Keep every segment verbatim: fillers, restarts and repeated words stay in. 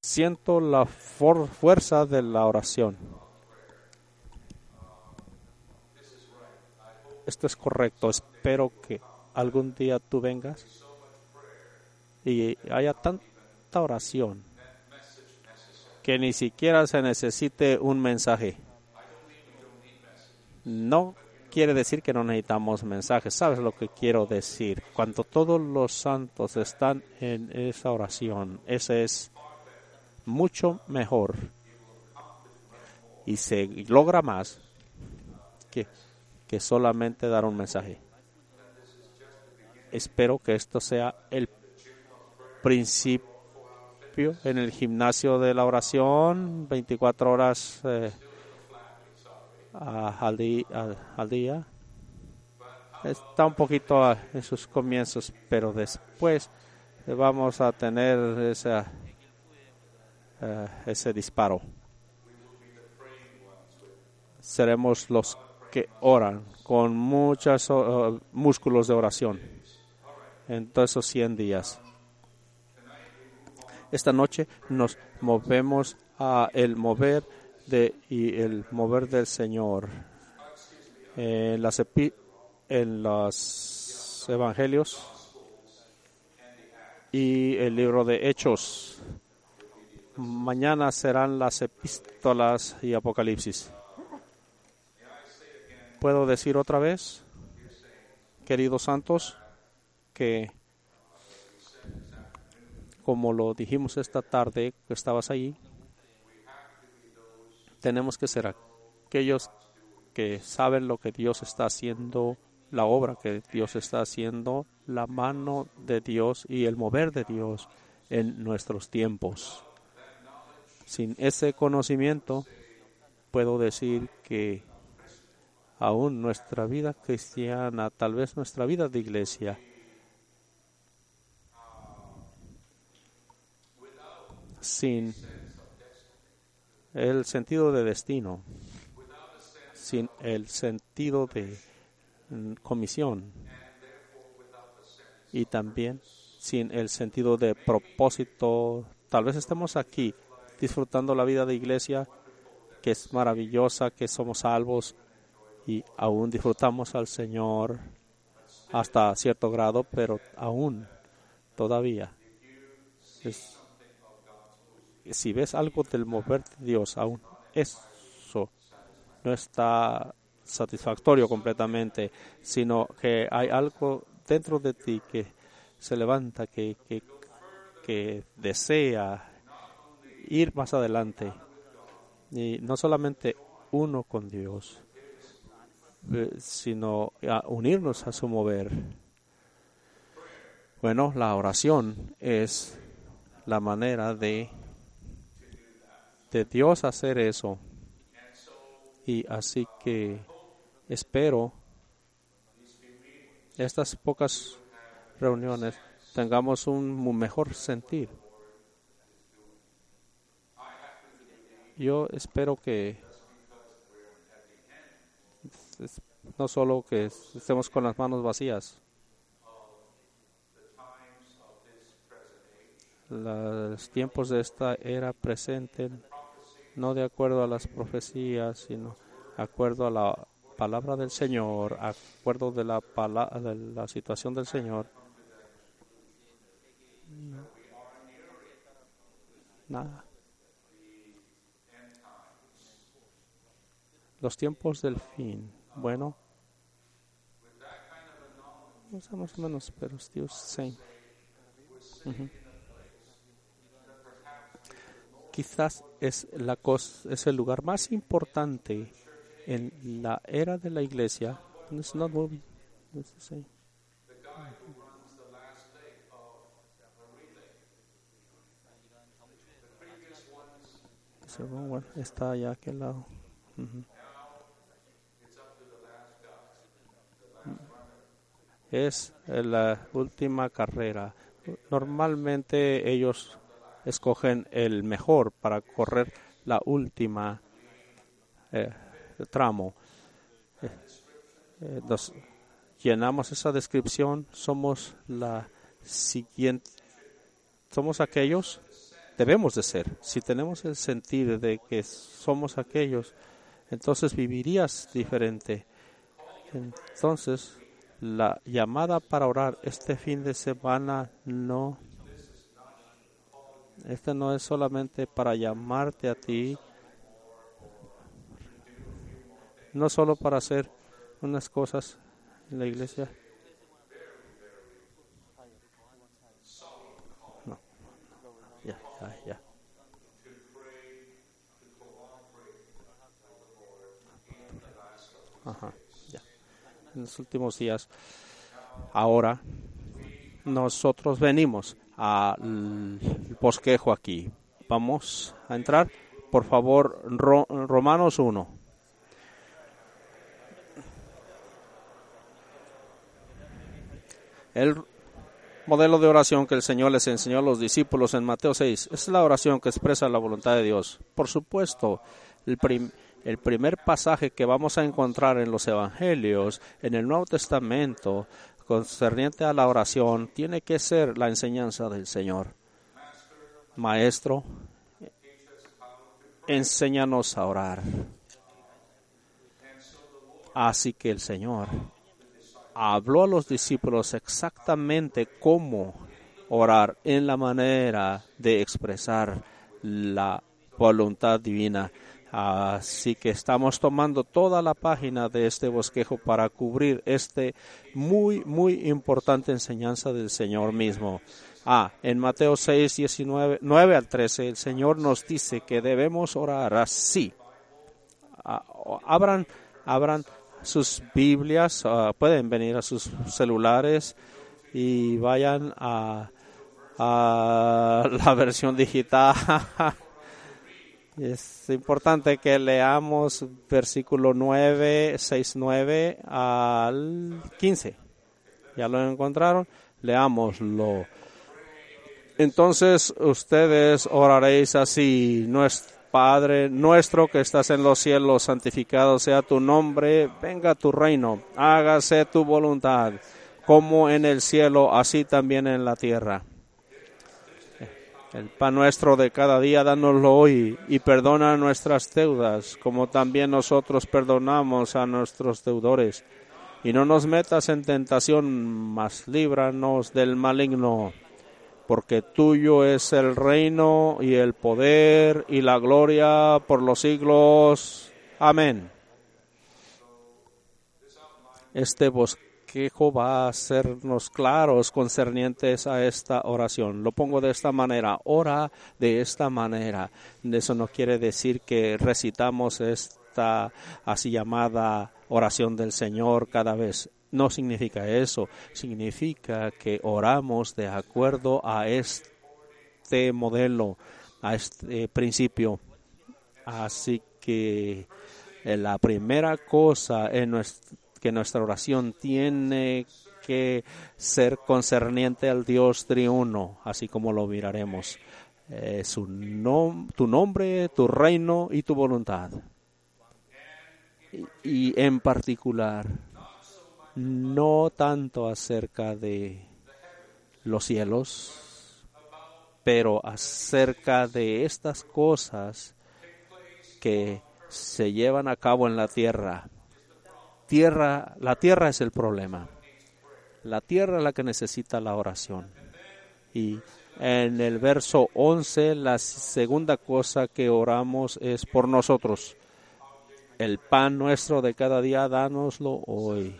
Siento la for- fuerza de la oración. Esto es correcto. Espero que algún día tú vengas y haya tanta oración que ni siquiera se necesite un mensaje. No quiere decir que no necesitamos mensajes. ¿Sabes lo que quiero decir? Cuando todos los santos están en esa oración, ese es mucho mejor y se logra más que, que solamente dar un mensaje. Espero que esto sea el principio en el gimnasio de la oración, veinticuatro horas eh, al, di- al, al día. Está un poquito a, en sus comienzos, pero después vamos a tener esa, uh, ese disparo. Seremos los que oran con muchos uh, músculos de oración en todos esos cien días. Esta noche nos movemos a el mover de y el mover del Señor. En las epi, en los evangelios y el libro de Hechos. Mañana serán las epístolas y Apocalipsis. ¿Puedo decir otra vez, queridos santos, que como lo dijimos esta tarde que estabas allí, tenemos que ser aquellos que saben lo que Dios está haciendo, la obra que Dios está haciendo, la mano de Dios y el mover de Dios en nuestros tiempos. Sin ese conocimiento, puedo decir que aún nuestra vida cristiana, tal vez nuestra vida de iglesia, sin el sentido de destino, sin el sentido de comisión y también sin el sentido de propósito, tal vez estemos aquí disfrutando la vida de iglesia, que es maravillosa, que somos salvos y aún disfrutamos al Señor hasta cierto grado, pero aún todavía es, si ves algo del mover de Dios, aún eso no está satisfactorio completamente, sino que hay algo dentro de ti que se levanta, que, que, que desea ir más adelante. Y no solamente uno con Dios, sino a unirnos a su mover. Bueno, la oración es la manera de, de Dios hacer eso. Y así que espero estas pocas reuniones tengamos un mejor sentir. Yo espero que no solo que estemos con las manos vacías. Los tiempos de esta era presente, no de acuerdo a las profecías, sino de acuerdo a la palabra del Señor, de acuerdo de la, pala- de la situación del Señor. Nada. Los tiempos del fin. Bueno, no sé más o menos, pero Dios sí. Uh-huh. Quizás es la cosa, es el lugar más importante en la era de la iglesia. It's not moving. It's the same. It's the wrong one. Está allá a aquel lado. Uh-huh. Es la última carrera. Normalmente ellos escogen el mejor para correr la última eh, tramo. Eh, eh, nos llenamos esa descripción. Somos la siguiente. Somos aquellos debemos de ser. Si tenemos el sentido de que somos aquellos, entonces vivirías diferente. Entonces, la llamada para orar este fin de semana no, este no es solamente para llamarte a ti, no solo para hacer unas cosas en la iglesia. No, ya, ya, ya. Ajá, ya. En los últimos días, ahora, nosotros venimos al bosquejo aquí. Vamos a entrar, por favor, Ro- Romanos uno. El modelo de oración que el Señor les enseñó a los discípulos en Mateo seis es la oración que expresa la voluntad de Dios. Por supuesto, el, prim, el primer pasaje que vamos a encontrar en los Evangelios, en el Nuevo Testamento, concerniente a la oración, tiene que ser la enseñanza del Señor. Maestro, enséñanos a orar. Así que el Señor habló a los discípulos exactamente cómo orar en la manera de expresar la voluntad divina. Así que estamos tomando toda la página de este bosquejo para cubrir este muy, muy importante enseñanza del Señor mismo. Ah, en Mateo seis, diecinueve, nueve al trece, el Señor nos dice que debemos orar así. Ah, abran, abran sus Biblias, uh, pueden venir a sus celulares y vayan a, a la versión digital. Es importante que leamos versículo nueve, seis, nueve al quince. ¿Ya lo encontraron? Leámoslo. Entonces ustedes oraréis así: nuestro Padre nuestro que estás en los cielos, santificado sea tu nombre, venga tu reino, hágase tu voluntad, como en el cielo, así también en la tierra. El pan nuestro de cada día, dánoslo hoy, y perdona nuestras deudas, como también nosotros perdonamos a nuestros deudores. Y no nos metas en tentación, mas líbranos del maligno. Porque tuyo es el reino y el poder y la gloria por los siglos. Amén. Este bosquejo va a hacernos claros concernientes a esta oración. Lo pongo de esta manera: ora de esta manera. Eso no quiere decir que recitamos esta así llamada oración del Señor cada vez. No significa eso, significa que oramos de acuerdo a este modelo, a este principio. Así que la primera cosa en nuestra, que nuestra oración tiene que ser concerniente al Dios triuno, así como lo miraremos. Eh, su nom- tu nombre, tu reino y tu voluntad. Y, y en particular, no tanto acerca de los cielos, pero acerca de estas cosas que se llevan a cabo en la tierra. Tierra, la tierra es el problema. La tierra es la que necesita la oración. Y en el verso once, la segunda cosa que oramos es por nosotros. El pan nuestro de cada día, dánoslo hoy.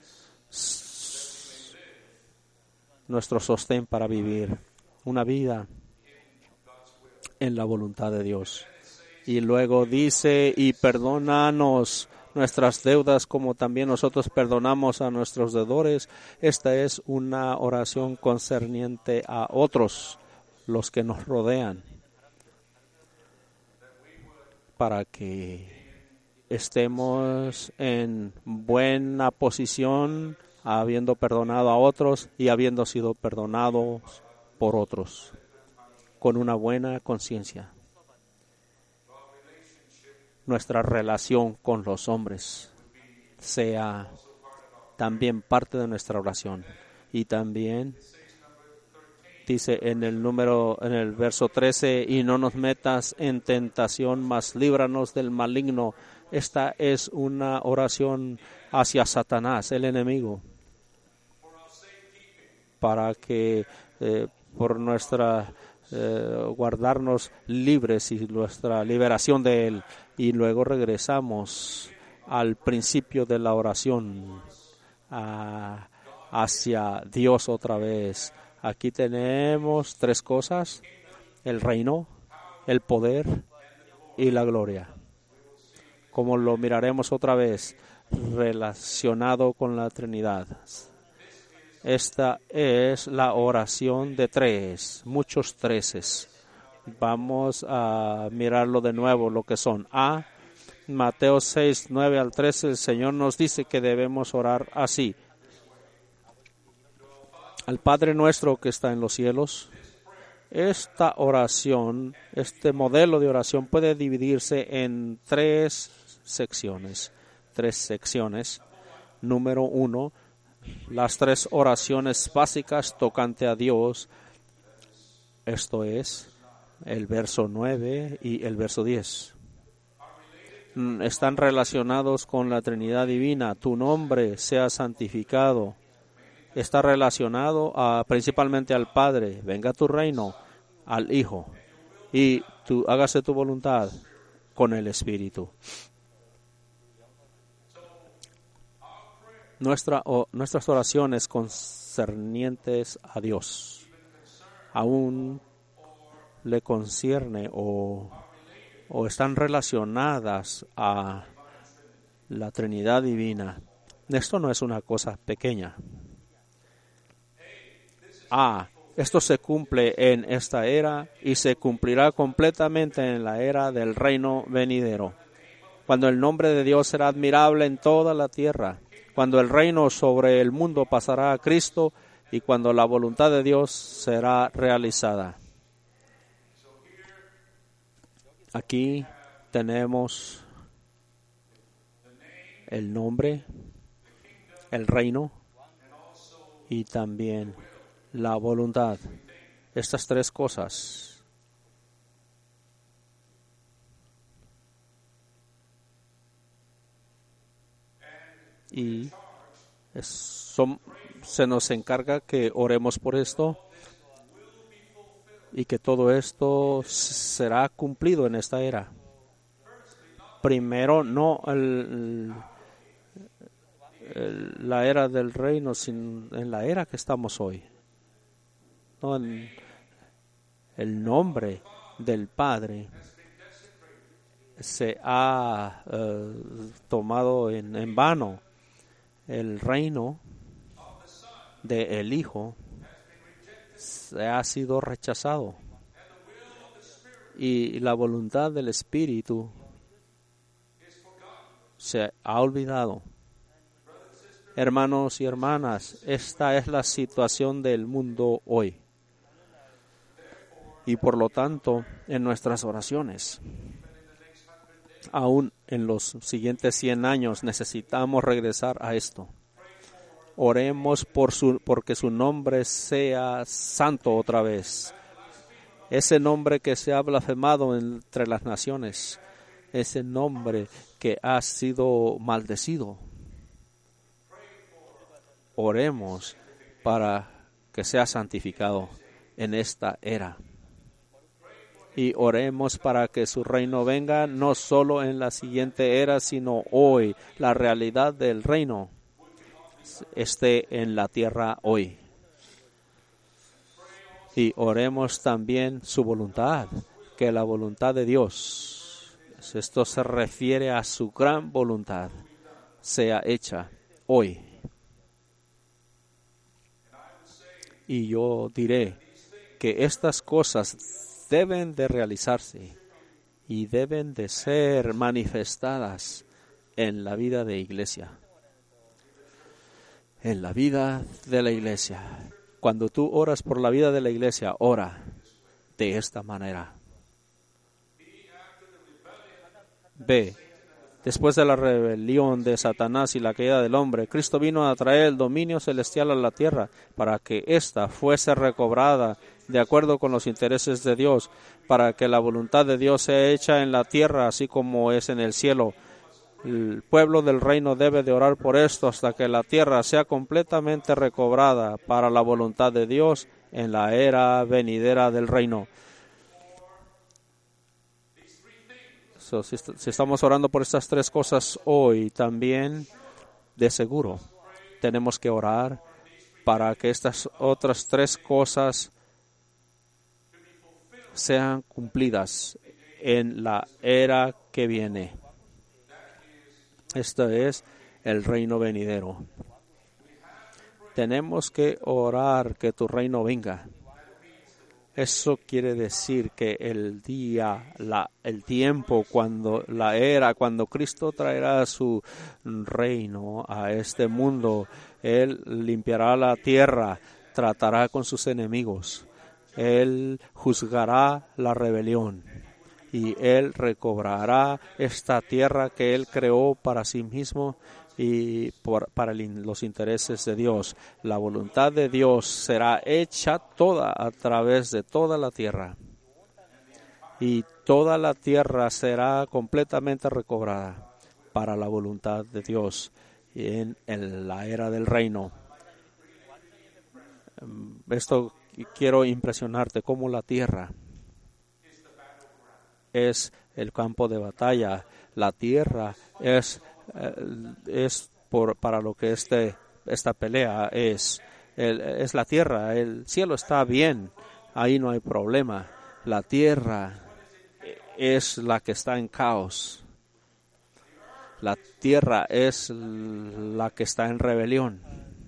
Nuestro sostén para vivir una vida en la voluntad de Dios. Y luego dice: y perdónanos nuestras deudas como también nosotros perdonamos a nuestros deudores. Esta es una oración concerniente a otros, los que nos rodean, para que estemos en buena posición, habiendo perdonado a otros y habiendo sido perdonados por otros, con una buena conciencia. Nuestra relación con los hombres sea también parte de nuestra oración. Y también Dice en el número, en el verso trece, y no nos metas en tentación, mas líbranos del maligno. Esta es una oración hacia Satanás, el enemigo, para que eh, por nuestra eh, guardarnos libres y nuestra liberación de él. Y luego regresamos al principio de la oración, a, hacia Dios otra vez. Aquí tenemos tres cosas: el reino, el poder y la gloria. Como lo miraremos otra vez, relacionado con la Trinidad. Esta es la oración de tres, muchos treces. Vamos a mirarlo de nuevo, lo que son. A, Mateo seis, nueve al trece, el Señor nos dice que debemos orar así. Al Padre nuestro que está en los cielos. Esta oración, este modelo de oración puede dividirse en tres secciones. Tres secciones. Número uno, las tres oraciones básicas tocante a Dios. Esto es el verso nueve y el verso diez. Están relacionados con la Trinidad Divina. Tu nombre sea santificado. Está relacionado a, principalmente al Padre. Venga tu reino, al Hijo. Y tú, hágase tu voluntad con el Espíritu. Nuestra, o, nuestras oraciones concernientes a Dios aún le concierne o, o están relacionadas a la Trinidad Divina. Esto no es una cosa pequeña. Ah, esto se cumple en esta era y se cumplirá completamente en la era del reino venidero, cuando el nombre de Dios será admirable en toda la tierra, cuando el reino sobre el mundo pasará a Cristo y cuando la voluntad de Dios será realizada. Aquí tenemos el nombre, el reino y también la voluntad. Estas tres cosas. Y es, son, se nos encarga que oremos por esto y que todo esto será cumplido en esta era. Primero, no el, el, la era del reino, sino en la era que estamos hoy. No en el nombre del Padre se ha uh, tomado en, en vano. El reino del Hijo se ha sido rechazado y la voluntad del Espíritu se ha olvidado. Hermanos y hermanas, esta es la situación del mundo hoy. Y por lo tanto, en nuestras oraciones, aún en los siguientes cien años, necesitamos regresar a esto. Oremos por su, porque su nombre sea santo otra vez. Ese nombre que se ha blasfemado entre las naciones. Ese nombre que ha sido maldecido. Oremos para que sea santificado en esta era. Y oremos para que su reino venga no solo en la siguiente era, sino hoy. La realidad del reino esté en la tierra hoy. Y oremos también su voluntad, que la voluntad de Dios, esto se refiere a su gran voluntad, sea hecha hoy. Y yo diré que estas cosas deben de realizarse y deben de ser manifestadas en la vida de iglesia. En la vida de la iglesia. Cuando tú oras por la vida de la iglesia, ora de esta manera. B. Después de la rebelión de Satanás y la caída del hombre, Cristo vino a traer el dominio celestial a la tierra para que ésta fuese recobrada de acuerdo con los intereses de Dios, para que la voluntad de Dios sea hecha en la tierra así como es en el cielo. El pueblo del reino debe de orar por esto hasta que la tierra sea completamente recobrada para la voluntad de Dios en la era venidera del reino. So, si, si estamos orando por estas tres cosas hoy, también de seguro tenemos que orar para que estas otras tres cosas sean cumplidas en la era que viene. Este es el reino venidero. Tenemos que orar que tu reino venga. Eso quiere decir que el día, la, el tiempo, cuando la era, cuando Cristo traerá su reino a este mundo, Él limpiará la tierra, tratará con sus enemigos, Él juzgará la rebelión y Él recobrará esta tierra que Él creó para sí mismo y por, para los intereses de Dios. La voluntad de Dios será hecha toda a través de toda la tierra. Y toda la tierra será completamente recobrada para la voluntad de Dios en, en la era del reino. Esto quiero impresionarte, como la tierra es el campo de batalla. La tierra es es por para lo que este esta pelea es el, es la tierra. El cielo está bien, ahí no hay problema. La tierra es la que está en caos. La tierra es la que está en rebelión.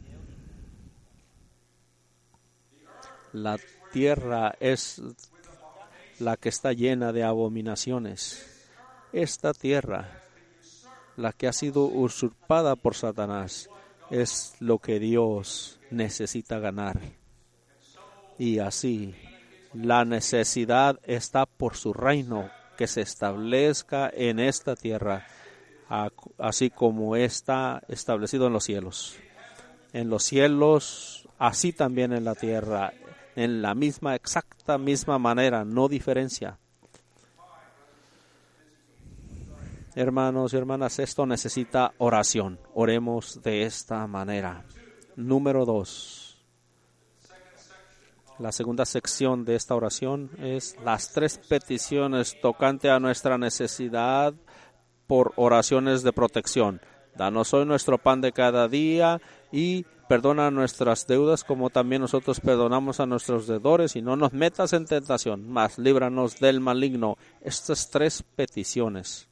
La tierra es la que está llena de abominaciones. Esta tierra, la que ha sido usurpada por Satanás, es lo que Dios necesita ganar. Y así, la necesidad está por su reino, que se establezca en esta tierra, así como está establecido en los cielos. En los cielos, así también en la tierra, en la misma, exacta misma manera, no diferencia. Hermanos y hermanas, esto necesita oración. Oremos de esta manera. Número dos. La segunda sección de esta oración es las tres peticiones tocante a nuestra necesidad por oraciones de protección. Danos hoy nuestro pan de cada día y perdona nuestras deudas como también nosotros perdonamos a nuestros deudores, y no nos metas en tentación, mas líbranos del maligno. Estas tres peticiones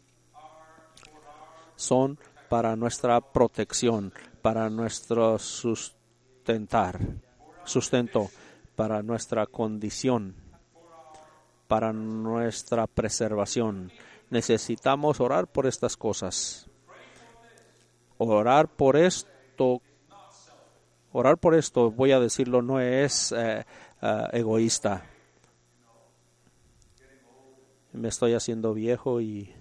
son para nuestra protección, para nuestro sustentar, sustento, para nuestra condición, para nuestra preservación. Necesitamos orar por estas cosas. Orar por esto, orar por esto, voy a decirlo, no es eh, uh, egoísta. Me estoy haciendo viejo y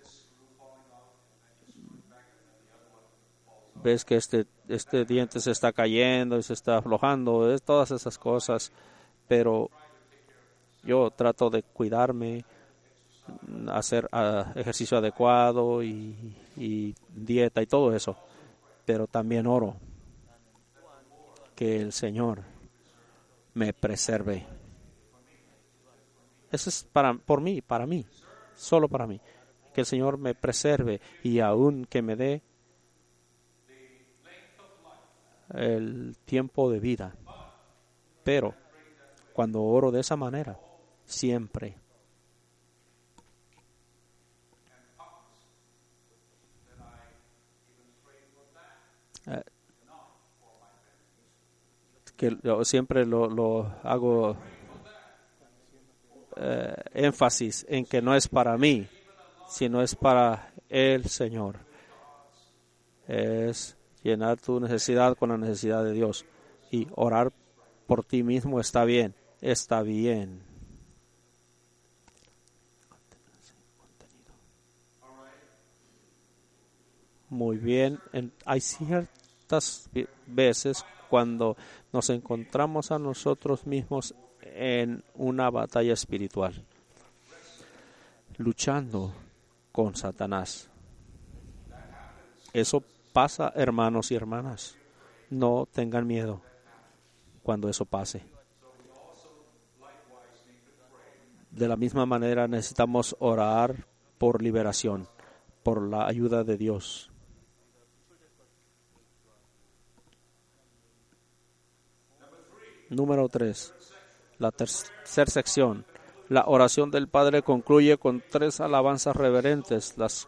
ves que este este diente se está cayendo y se está aflojando, es todas esas cosas, pero yo trato de cuidarme, hacer uh, ejercicio adecuado y, y dieta y todo eso, pero también oro que el Señor me preserve. Eso es para por mí, para mí, solo para mí, que el Señor me preserve y aún que me dé el tiempo de vida. Pero cuando oro de esa manera, siempre eh, que yo siempre lo, lo hago eh, énfasis en que no es para mí, sino es para el Señor. Es llenar tu necesidad con la necesidad de Dios, y orar por ti mismo está bien, está bien. Muy bien. En, hay ciertas veces cuando nos encontramos a nosotros mismos en una batalla espiritual, luchando con Satanás. Eso pasa, hermanos y hermanas. No tengan miedo cuando eso pase. De la misma manera necesitamos orar por liberación, por la ayuda de Dios. Número tres, la tercera sección. La oración del Padre concluye con tres alabanzas reverentes, las,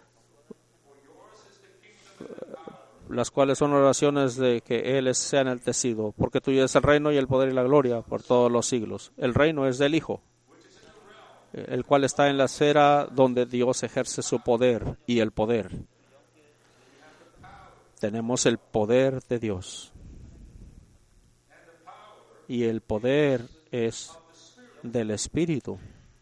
las cuales son oraciones de que Él sea enaltecido, porque tuyo es el reino y el poder y la gloria por todos los siglos. El reino es del Hijo, el cual está en la esfera donde Dios ejerce su poder y el poder. Tenemos el poder de Dios. Y el poder es del Espíritu.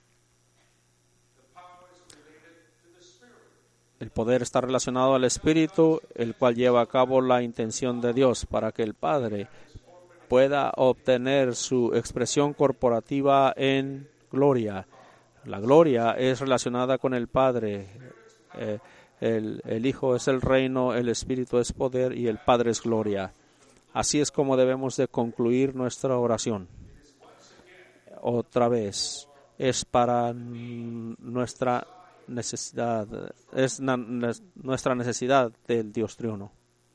El poder está relacionado al Espíritu, el cual lleva a cabo la intención de Dios para que el Padre pueda obtener su expresión corporativa en gloria. La gloria es relacionada con el Padre. Eh, el, el Hijo es el reino, el Espíritu es poder y el Padre es gloria. Así es como debemos de concluir nuestra oración. Otra vez, es para nuestra necesidad, es na, nuestra necesidad del Dios triuno.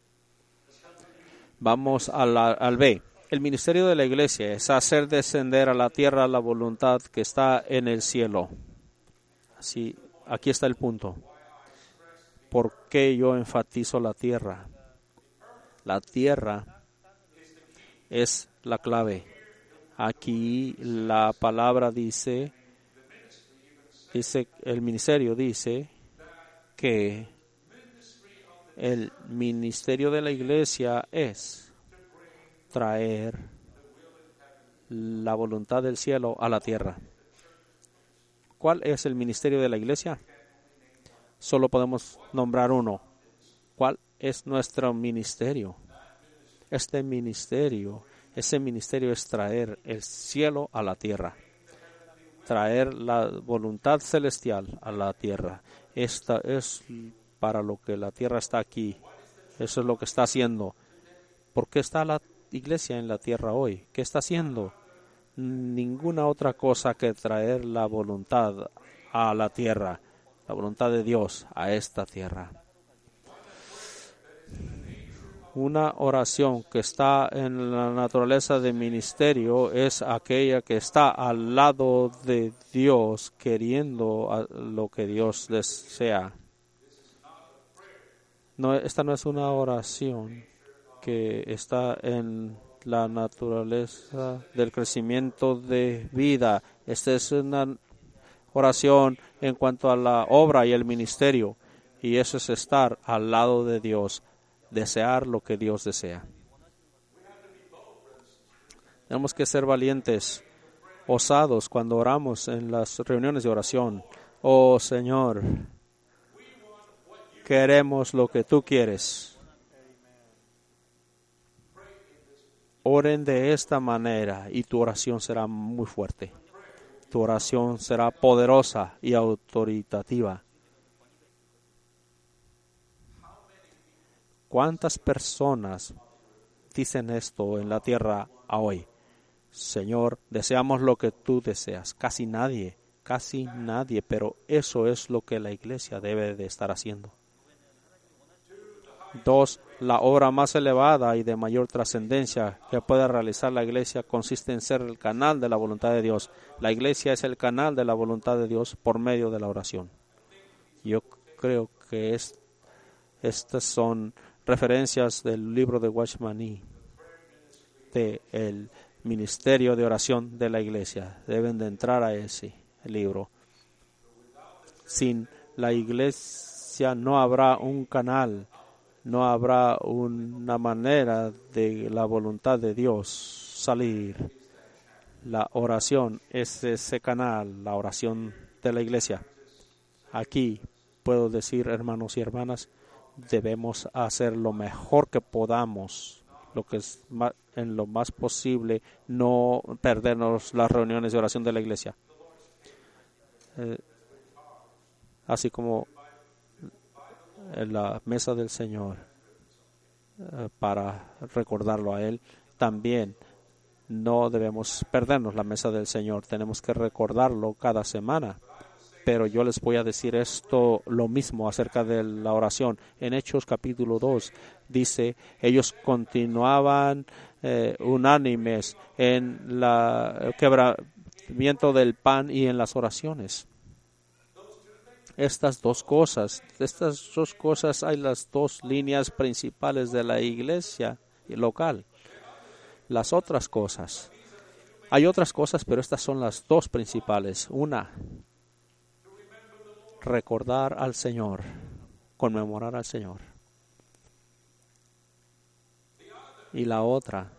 Vamos a la, al B. El ministerio de la iglesia es hacer descender a la tierra la voluntad que está en el cielo. Así, aquí está el punto. ¿Por qué yo enfatizo la tierra? La tierra es la clave. Aquí la palabra dice, dice, el ministerio dice que el ministerio de la iglesia es traer la voluntad del cielo a la tierra. ¿Cuál es el ministerio de la iglesia? Solo podemos nombrar uno. ¿Cuál es nuestro ministerio? Este ministerio, ese ministerio es traer el cielo a la tierra, traer la voluntad celestial a la tierra. Esta es para lo que la tierra está aquí. Eso es lo que está haciendo. ¿Por qué está la iglesia en la tierra hoy? ¿Qué está haciendo? Ninguna otra cosa que traer la voluntad a la tierra, la voluntad de Dios a esta tierra. Una oración que está en la naturaleza de ministerio es aquella que está al lado de Dios, queriendo lo que Dios desea. No, esta no es una oración que está en la naturaleza del crecimiento de vida. Esta es una oración en cuanto a la obra y el ministerio, y eso es estar al lado de Dios, desear lo que Dios desea. Tenemos que ser valientes, osados cuando oramos en las reuniones de oración. Oh Señor, queremos lo que tú quieres. Oren de esta manera y tu oración será muy fuerte. Tu oración será poderosa y autoritativa. ¿Cuántas personas dicen esto en la tierra a hoy? Señor, deseamos lo que tú deseas. Casi nadie, casi nadie, pero eso es lo que la iglesia debe de estar haciendo. Dos, la obra más elevada y de mayor trascendencia que puede realizar la iglesia consiste en ser el canal de la voluntad de Dios. La iglesia es el canal de la voluntad de Dios por medio de la oración. Yo creo que es, estas son referencias del libro de Watchman Nee, de el ministerio de oración de la iglesia. Deben de entrar a ese libro. Sin la iglesia no habrá un canal, no habrá una manera de la voluntad de Dios salir. La oración es ese canal, la oración de la iglesia. Aquí puedo decir, hermanos y hermanas, debemos hacer lo mejor que podamos, lo que es ma- en lo más posible no perdernos las reuniones de oración de la iglesia. Eh, así como en la mesa del Señor, eh, para recordarlo a Él, también no debemos perdernos la mesa del Señor. Tenemos que recordarlo cada semana. Pero yo les voy a decir esto lo mismo acerca de la oración. En Hechos capítulo dos dice, ellos continuaban eh, unánimes en la- el quebrantamiento del pan y en las oraciones. Estas dos cosas, estas dos cosas hay las dos líneas principales de la iglesia local. Las otras cosas, hay otras cosas, pero estas son las dos principales. Una, recordar al Señor, conmemorar al Señor. Y la otra,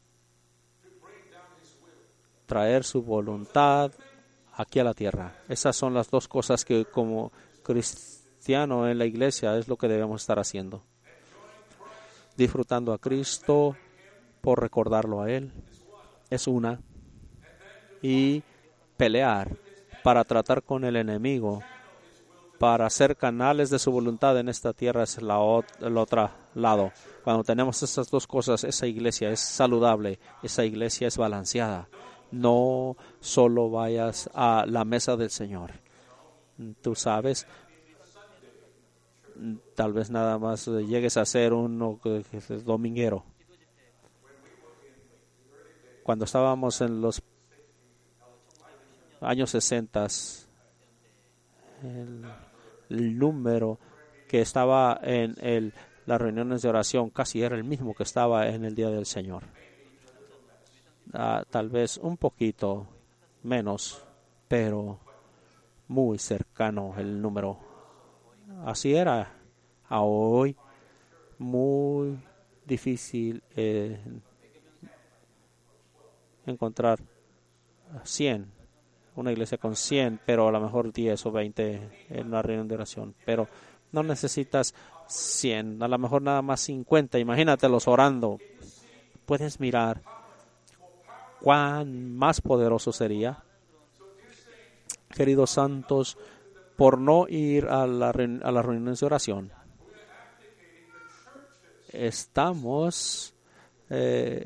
traer su voluntad aquí a la tierra. Esas son las dos cosas que como cristiano en la iglesia es lo que debemos estar haciendo. Disfrutando a Cristo por recordarlo a Él es una. Y pelear para tratar con el enemigo, para ser canales de su voluntad en esta tierra es la ot- el otro lado. Cuando tenemos esas dos cosas, esa iglesia es saludable, esa iglesia es balanceada. No solo vayas a la mesa del Señor. Tú sabes, tal vez nada más llegues a ser uno que- que es dominguero. Cuando estábamos en los años sesenta, el, el número que estaba en el, las reuniones de oración casi era el mismo que estaba en el Día del Señor. Uh, tal vez un poquito menos, pero muy cercano el número. Así era. A hoy, muy difícil eh, encontrar cien, una iglesia con cien, pero a lo mejor diez o veinte en una reunión de oración. Pero no necesitas cien, a lo mejor nada más cincuenta. Imagínatelos orando. Puedes mirar cuán más poderoso sería. Queridos santos, por no ir a, la, a las reuniones de oración, estamos eh,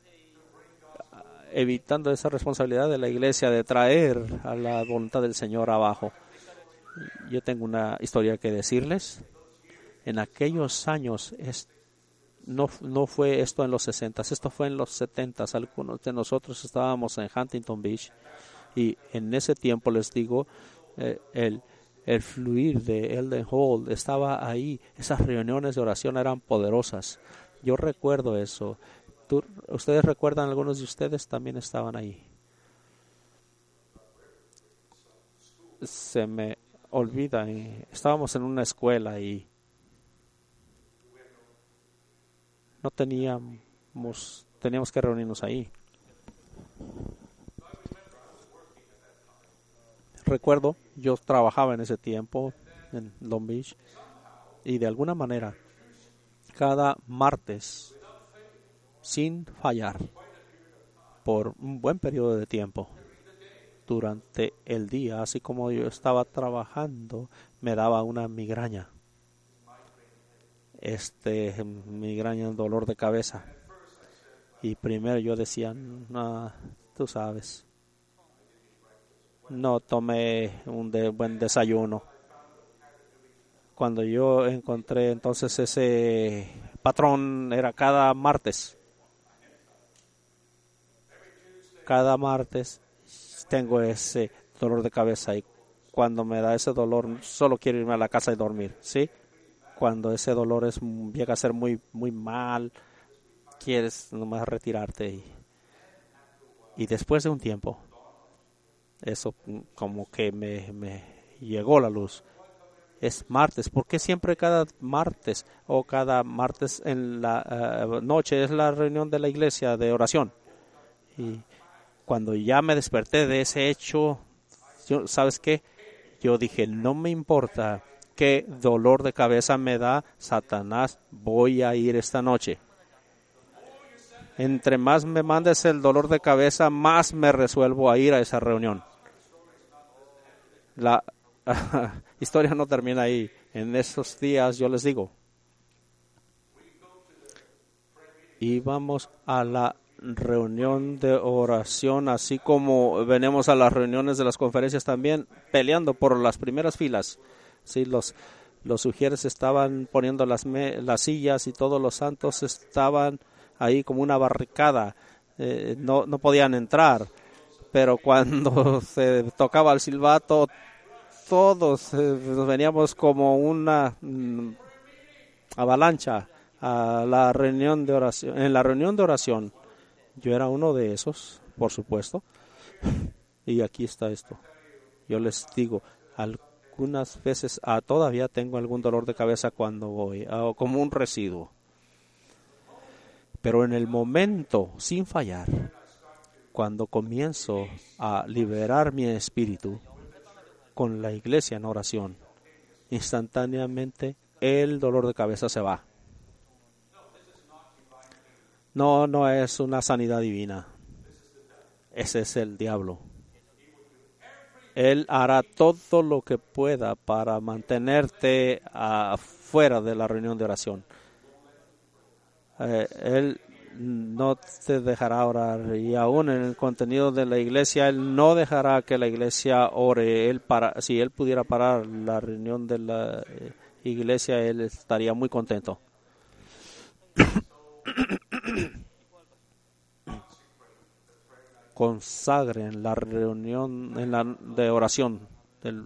evitando esa responsabilidad de la iglesia de traer a la voluntad del Señor abajo. Yo tengo una historia que decirles. En aquellos años, es, no, no fue esto en los sesentas, esto fue en los setentas. Algunos de nosotros estábamos en Huntington Beach y en ese tiempo, les digo, eh, el, el fluir de Elden Hall estaba ahí. Esas reuniones de oración eran poderosas. Yo recuerdo eso. ¿Tú, ¿Ustedes recuerdan? Algunos de ustedes también estaban ahí. Se me olvida. Eh, estábamos en una escuela y no teníamos, teníamos que reunirnos ahí. Recuerdo, yo trabajaba en ese tiempo en Long Beach y de alguna manera cada martes, sin fallar, por un buen periodo de tiempo, durante el día, así como yo estaba trabajando, me daba una migraña. Este migraña, dolor de cabeza. Y primero yo decía, no, tú sabes, no tomé un de, buen desayuno. Cuando yo encontré entonces ese patrón, era cada martes. Cada martes tengo ese dolor de cabeza y cuando me da ese dolor solo quiero irme a la casa y dormir, ¿sí? Cuando ese dolor es, llega a ser muy, muy mal, quieres nomás retirarte y, y después de un tiempo, eso como que me, me llegó la luz. Es martes. ¿Por qué siempre cada martes o cada martes en la uh, noche es la reunión de la iglesia de oración? Y cuando ya me desperté de ese hecho, yo, ¿sabes qué? Yo dije, no me importa qué dolor de cabeza me da Satanás, voy a ir esta noche. Entre más me mandes el dolor de cabeza, más me resuelvo a ir a esa reunión. La historia no termina ahí. En esos días, yo les digo, íbamos a la reunión de oración, así como venimos a las reuniones de las conferencias también, peleando por las primeras filas. Sí, los, los sugieres estaban poniendo las, me, las sillas y todos los santos estaban ahí como una barricada. Eh, no, no podían entrar, pero cuando se tocaba el silbato, todos eh, nos veníamos como una mm, avalancha a la reunión de oración. En la reunión de oración, yo era uno de esos, por supuesto, y aquí está esto. Yo les digo, algunas veces ah, todavía tengo algún dolor de cabeza cuando voy, ah, como un residuo. Pero en el momento, sin fallar, cuando comienzo a liberar mi espíritu con la iglesia en oración, instantáneamente el dolor de cabeza se va. No, no es una sanidad divina. Ese es el diablo. Él hará todo lo que pueda para mantenerte afuera de la reunión de oración. Eh, él no te dejará orar, y aún en el contenido de la iglesia, Él no dejará que la iglesia ore. Él para, si Él pudiera parar la reunión de la iglesia, Él estaría muy contento. Consagren la reunión en la, de oración. Del,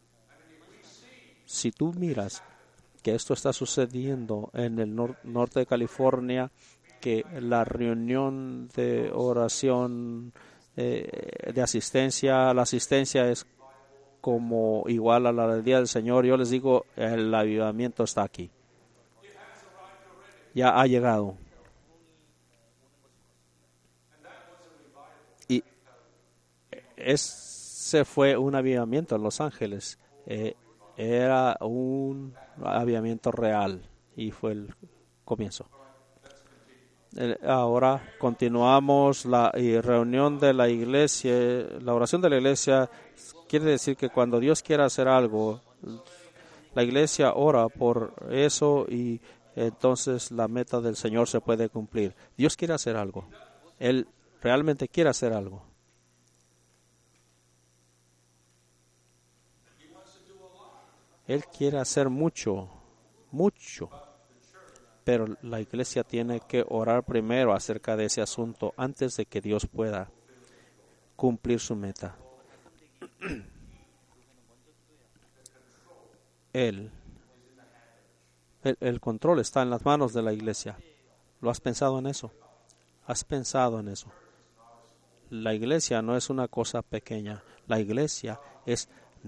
si tú miras que esto está sucediendo en el nor, norte de California, que la reunión de oración eh, de asistencia, la asistencia es como igual a la del Día del Señor, yo les digo, el avivamiento está aquí. Ya ha llegado. Y ese fue un avivamiento en Los Ángeles. Eh, era un avivamiento real y fue el comienzo. Ahora continuamos la reunión de la iglesia. La oración de la iglesia quiere decir que cuando Dios quiera hacer algo, la iglesia ora por eso y entonces la meta del Señor se puede cumplir. Dios quiere hacer algo. Él realmente quiere hacer algo. Él quiere hacer mucho, mucho. Pero la iglesia tiene que orar primero acerca de ese asunto antes de que Dios pueda cumplir su meta. Él, el, el control está en las manos de la iglesia. ¿Lo has pensado en eso? ¿Has pensado en eso? La iglesia no es una cosa pequeña. La iglesia es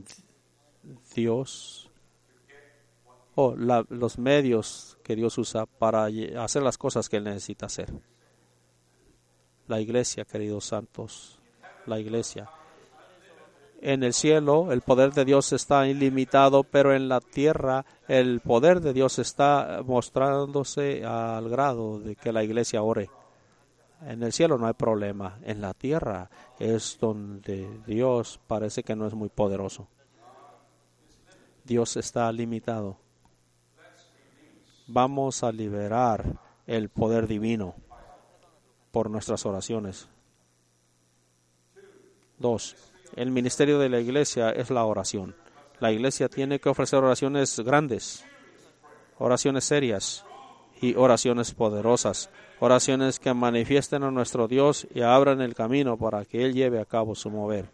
Dios. O oh, la, los medios que Dios usa para hacer las cosas que Él necesita hacer. La iglesia, queridos santos, la iglesia. En el cielo el poder de Dios está ilimitado, pero en la tierra el poder de Dios está mostrándose al grado de que la iglesia ore. En el cielo no hay problema. En la tierra es donde Dios parece que no es muy poderoso. Dios está limitado. Vamos a liberar el poder divino por nuestras oraciones. Dos, el ministerio de la iglesia es la oración. La iglesia tiene que ofrecer oraciones grandes, oraciones serias y oraciones poderosas, oraciones que manifiesten a nuestro Dios y abran el camino para que Él lleve a cabo su mover.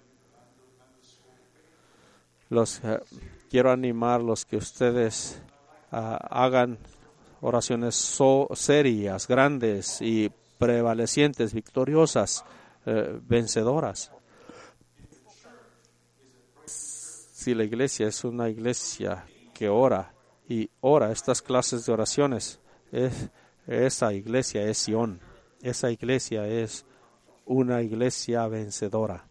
Los eh, quiero animar los que ustedes uh, hagan oraciones so serias, grandes y prevalecientes, victoriosas, eh, vencedoras. Si la iglesia es una iglesia que ora y ora estas clases de oraciones, es, esa iglesia es Sion. Esa iglesia es una iglesia vencedora.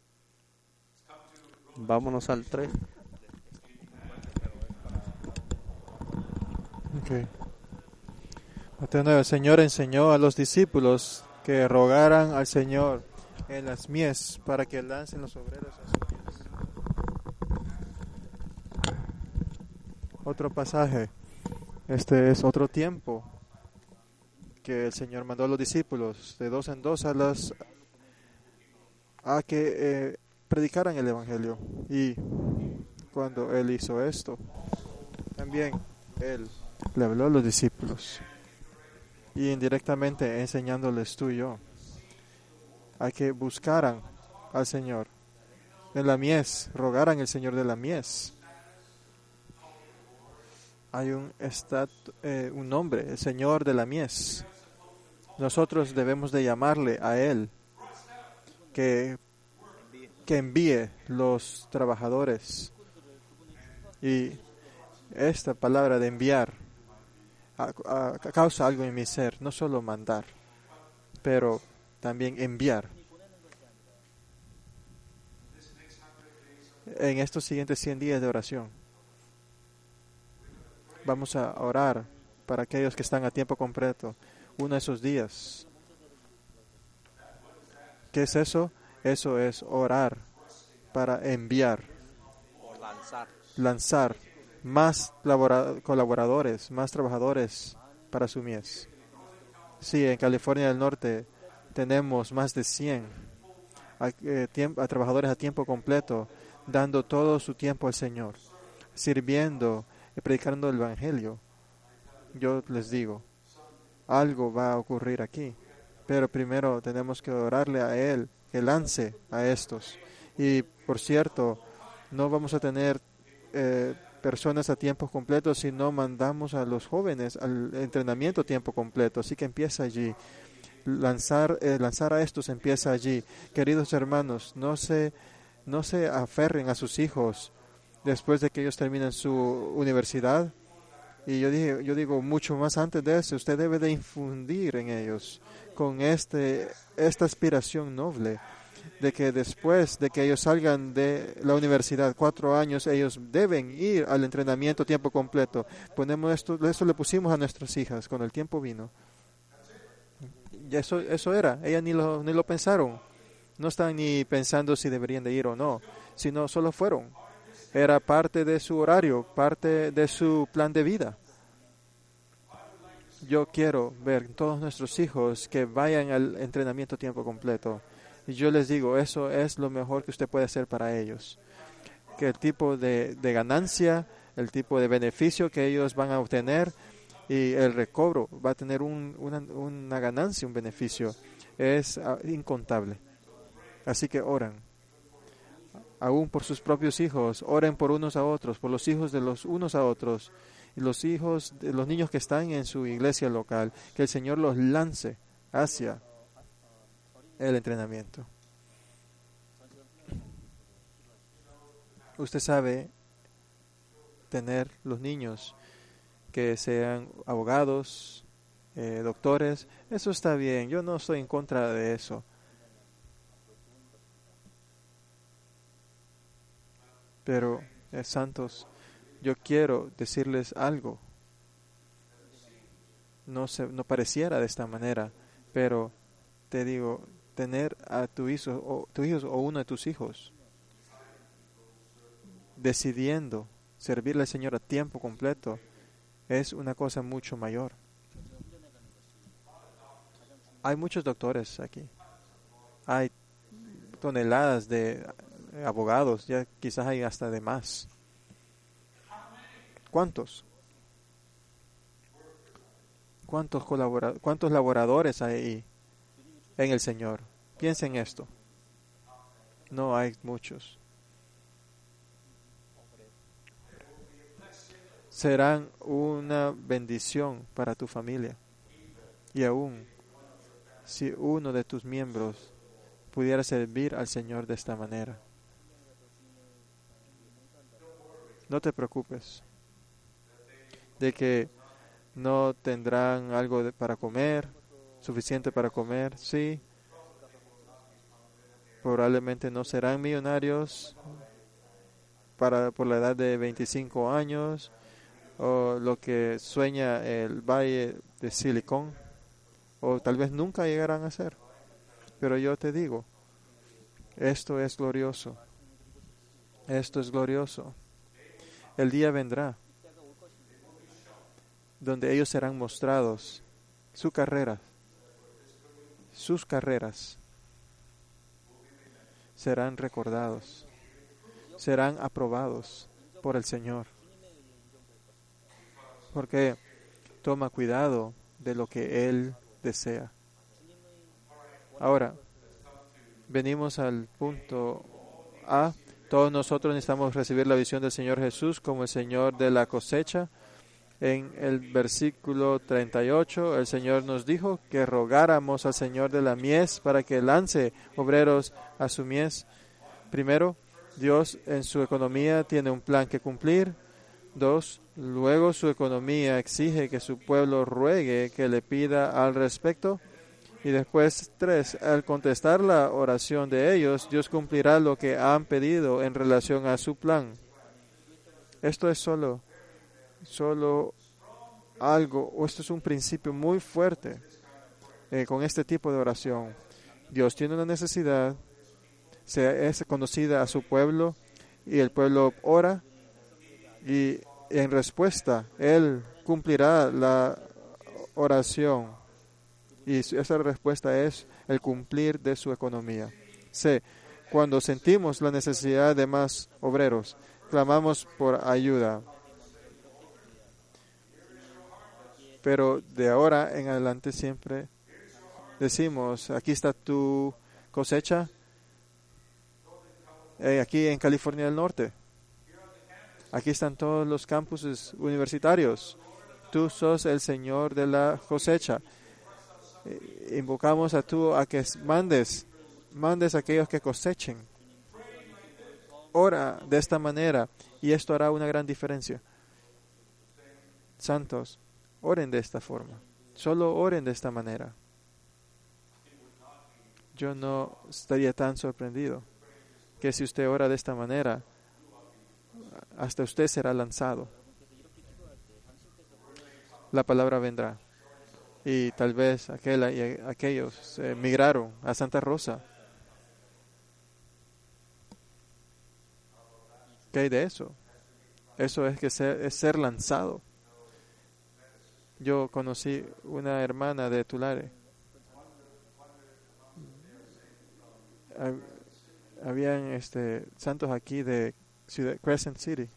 Vámonos al tres. Okay. El Señor enseñó a los discípulos que rogaran al Señor en las mies para que lancen los obreros a sus mies. Otro pasaje. Este es otro tiempo que el Señor mandó a los discípulos de dos en dos a las a que eh, predicaran el Evangelio. Y cuando Él hizo esto, también Él le habló a los discípulos y indirectamente enseñándoles tú y yo a que buscaran al Señor en la mies, rogaran al Señor de la mies. Hay un, estat, eh, un nombre, el Señor de la mies. Nosotros debemos de llamarle a Él que, que envíe los trabajadores. Y esta palabra de enviar a, a, causa algo en mi ser, no solo mandar, pero también enviar. En estos siguientes cien días de oración, vamos a orar para aquellos que están a tiempo completo, uno de esos días. ¿Qué es eso? Eso es orar para enviar, O lanzar. lanzar más labora- colaboradores, más trabajadores para su mies. Sí, en California del Norte tenemos más de cien a, eh, tiemp- a trabajadores a tiempo completo, dando todo su tiempo al Señor, sirviendo y predicando el Evangelio. Yo les digo, algo va a ocurrir aquí, pero primero tenemos que orarle a Él, que lance a estos. Y por cierto, no vamos a tener eh, personas a tiempo completo si no mandamos a los jóvenes al entrenamiento a tiempo completo. Así que empieza allí. Lanzar, eh, lanzar a estos empieza allí. Queridos hermanos, no se, no se aferren a sus hijos después de que ellos terminen su universidad. Y yo, dije, yo digo, mucho más antes de eso, usted debe de infundir en ellos con este, esta aspiración noble de que después de que ellos salgan de la universidad, cuatro años, ellos deben ir al entrenamiento a tiempo completo. Ponemos esto, esto le pusimos a nuestras hijas, cuando el tiempo vino. Y eso, eso era, ellas ni lo, ni lo pensaron. No están ni pensando si deberían de ir o no, sino solo fueron. Era parte de su horario, parte de su plan de vida. Yo quiero ver todos nuestros hijos que vayan al entrenamiento a tiempo completo. Y yo les digo, eso es lo mejor que usted puede hacer para ellos. Que el tipo de, de ganancia, el tipo de beneficio que ellos van a obtener y el recobro va a tener un, una, una ganancia, un beneficio, es uh, incontable. Así que oran. Aún por sus propios hijos, oren por unos a otros, por los hijos de los unos a otros, y los hijos de los niños que están en su iglesia local, que el Señor los lance hacia el entrenamiento. Usted sabe tener los niños que sean abogados, eh, doctores, eso está bien, yo no estoy en contra de eso. Pero, eh, santos, yo quiero decirles algo. No se, no pareciera de esta manera, pero te digo, tener a tu hijo o tu hijo o uno de tus hijos decidiendo servirle al Señor a tiempo completo es una cosa mucho mayor. Hay muchos doctores aquí. Hay toneladas de abogados, ya quizás hay hasta de más. ¿Cuántos? ¿Cuántos colabora- cuántos laboradores hay ahí en el Señor? Piensen en esto. No hay muchos. Serán una bendición para tu familia. Y aún, si uno de tus miembros pudiera servir al Señor de esta manera. No te preocupes de que no tendrán algo de, para comer, suficiente para comer, sí. Probablemente no serán millonarios para por la edad de veinticinco años o lo que sueña el Valle de Silicon, o tal vez nunca llegarán a ser. Pero yo te digo, esto es glorioso. Esto es glorioso. El día vendrá donde ellos serán mostrados, su carrera, sus carreras serán recordados, serán aprobados por el Señor. Porque toma cuidado de lo que Él desea. Ahora, venimos al punto A. Todos nosotros necesitamos recibir la visión del Señor Jesús como el Señor de la cosecha. En el versículo treinta y ocho, el Señor nos dijo que rogáramos al Señor de la mies para que lance obreros a su mies. Primero, Dios en su economía tiene un plan que cumplir. Dos, luego su economía exige que su pueblo ruegue, que le pida al respecto. Y después, tres, al contestar la oración de ellos, Dios cumplirá lo que han pedido en relación a su plan. Esto es solo, solo algo, o esto es un principio muy fuerte eh, con este tipo de oración. Dios tiene una necesidad, se es conocida a su pueblo, y el pueblo ora, y en respuesta, Él cumplirá la oración. Y esa respuesta es el cumplir de su economía. C. Cuando sentimos la necesidad de más obreros, clamamos por ayuda. Pero de ahora en adelante siempre decimos, aquí está tu cosecha, eh, aquí en California del Norte. Aquí están todos los campuses universitarios. Tú sos el Señor de la cosecha. Invocamos a tú a que mandes, mandes a aquellos que cosechen. Ora de esta manera y esto hará una gran diferencia. Santos, oren de esta forma. Solo oren de esta manera. Yo no estaría tan sorprendido que si usted ora de esta manera, hasta usted será lanzado. La palabra vendrá. Y tal vez aquel, y aquellos eh, migraron a Santa Rosa. ¿Qué hay de eso? Eso es que ser, es ser lanzado. Yo conocí una hermana de Tulare. Habían este, santos aquí de Ciudad, Crescent City.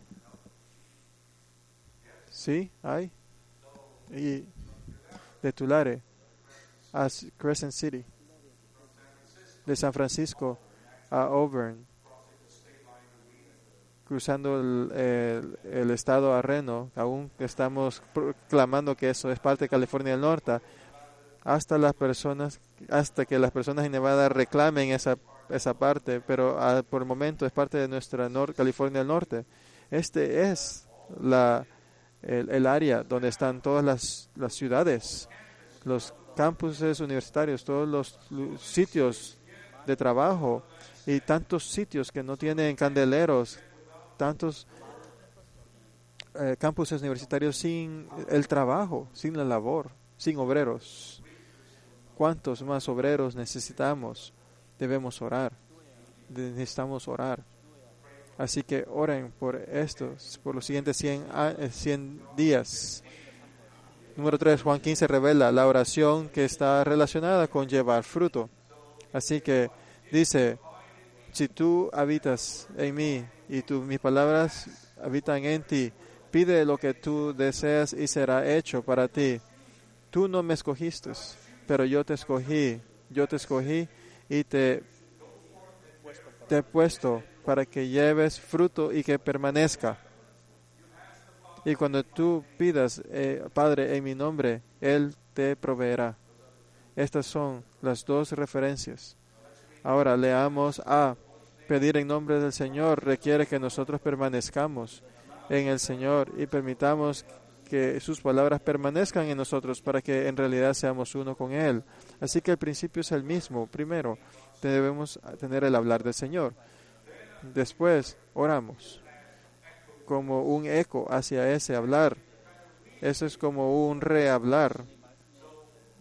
Sí, hay. Y de Tulare a Crescent City, de San Francisco a Auburn, cruzando el, el, el estado a Reno, aún estamos clamando que eso es parte de California del Norte, hasta las personas, hasta que las personas en Nevada reclamen esa esa parte, pero a, por el momento es parte de nuestra nor- California del Norte. Este es la el, el área donde están todas las, las ciudades, los campuses universitarios, todos los sitios de trabajo y tantos sitios que no tienen candeleros, tantos eh, campuses universitarios sin el trabajo, sin la labor, sin obreros. ¿Cuántos más obreros necesitamos? Debemos orar, necesitamos orar. Así que oren por estos, por los siguientes cien días. Número tres, Juan quince revela la oración que está relacionada con llevar fruto. Así que dice, si tú habitas en mí y tu, mis palabras habitan en ti, pide lo que tú deseas y será hecho para ti. Tú no me escogiste, pero yo te escogí, yo te escogí y te, te he puesto para que lleves fruto y que permanezca. Y cuando tú pidas, eh, Padre, en mi nombre, Él te proveerá. Estas son las dos referencias. Ahora leamos a pedir en nombre del Señor. Requiere que nosotros permanezcamos en el Señor y permitamos que sus palabras permanezcan en nosotros para que en realidad seamos uno con Él. Así que el principio es el mismo. Primero, debemos tener el hablar del Señor. Después, oramos como un eco hacia ese hablar. Eso es como un rehablar.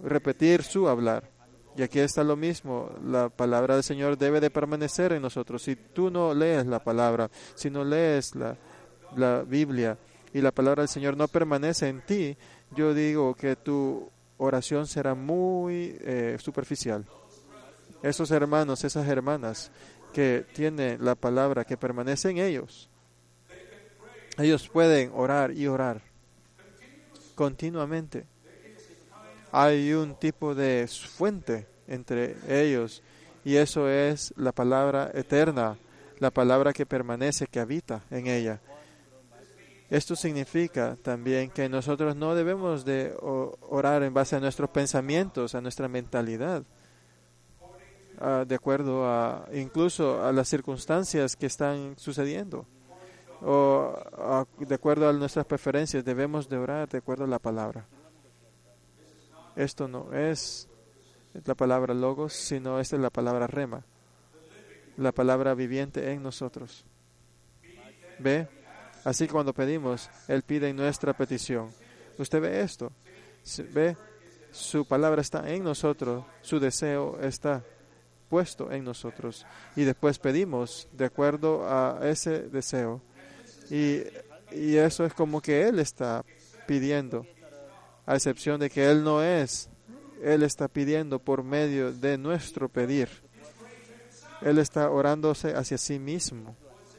repetir su hablar. Y aquí está lo mismo, la palabra del Señor debe de permanecer en nosotros. Si tú no lees la palabra, si no lees la, la Biblia y la palabra del Señor no permanece en ti, yo digo que tu oración será muy eh, superficial. Esos hermanos, esas hermanas que tienen la palabra, que permanece en ellos, ellos pueden orar y orar continuamente. Hay un tipo de fuente entre ellos y eso es la palabra eterna, la palabra que permanece, que habita en ella. Esto significa también que nosotros no debemos de orar en base a nuestros pensamientos, a nuestra mentalidad, uh, de acuerdo a incluso a las circunstancias que están sucediendo, o uh, de acuerdo a nuestras preferencias. Debemos de orar de acuerdo a la palabra. Esto no es la palabra logos, sino esta es la palabra rema, la palabra viviente en nosotros. ¿Ve? Así que cuando pedimos, Él pide en nuestra petición. ¿Usted ve esto? ¿Ve? Su palabra está en nosotros, su deseo está puesto en nosotros. Y después pedimos de acuerdo a ese deseo. Y, y eso es como que Él está pidiendo, a excepción de que Él no es. Él está pidiendo por medio de nuestro pedir. Él está orándose hacia sí mismo.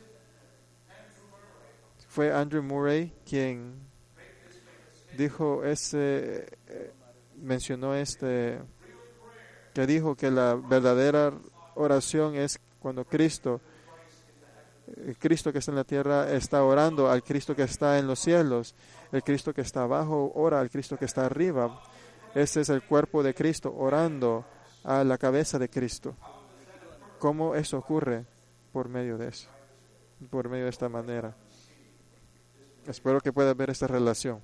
Fue Andrew Murray quien dijo ese, mencionó este, que dijo que la verdadera oración es cuando Cristo, el Cristo que está en la tierra está orando al Cristo que está en los cielos. El Cristo que está abajo ora al Cristo que está arriba. Ese es el cuerpo de Cristo orando a la cabeza de Cristo. ¿Cómo eso ocurre? Por medio de eso, por medio de esta manera. Espero que puedas ver esta relación.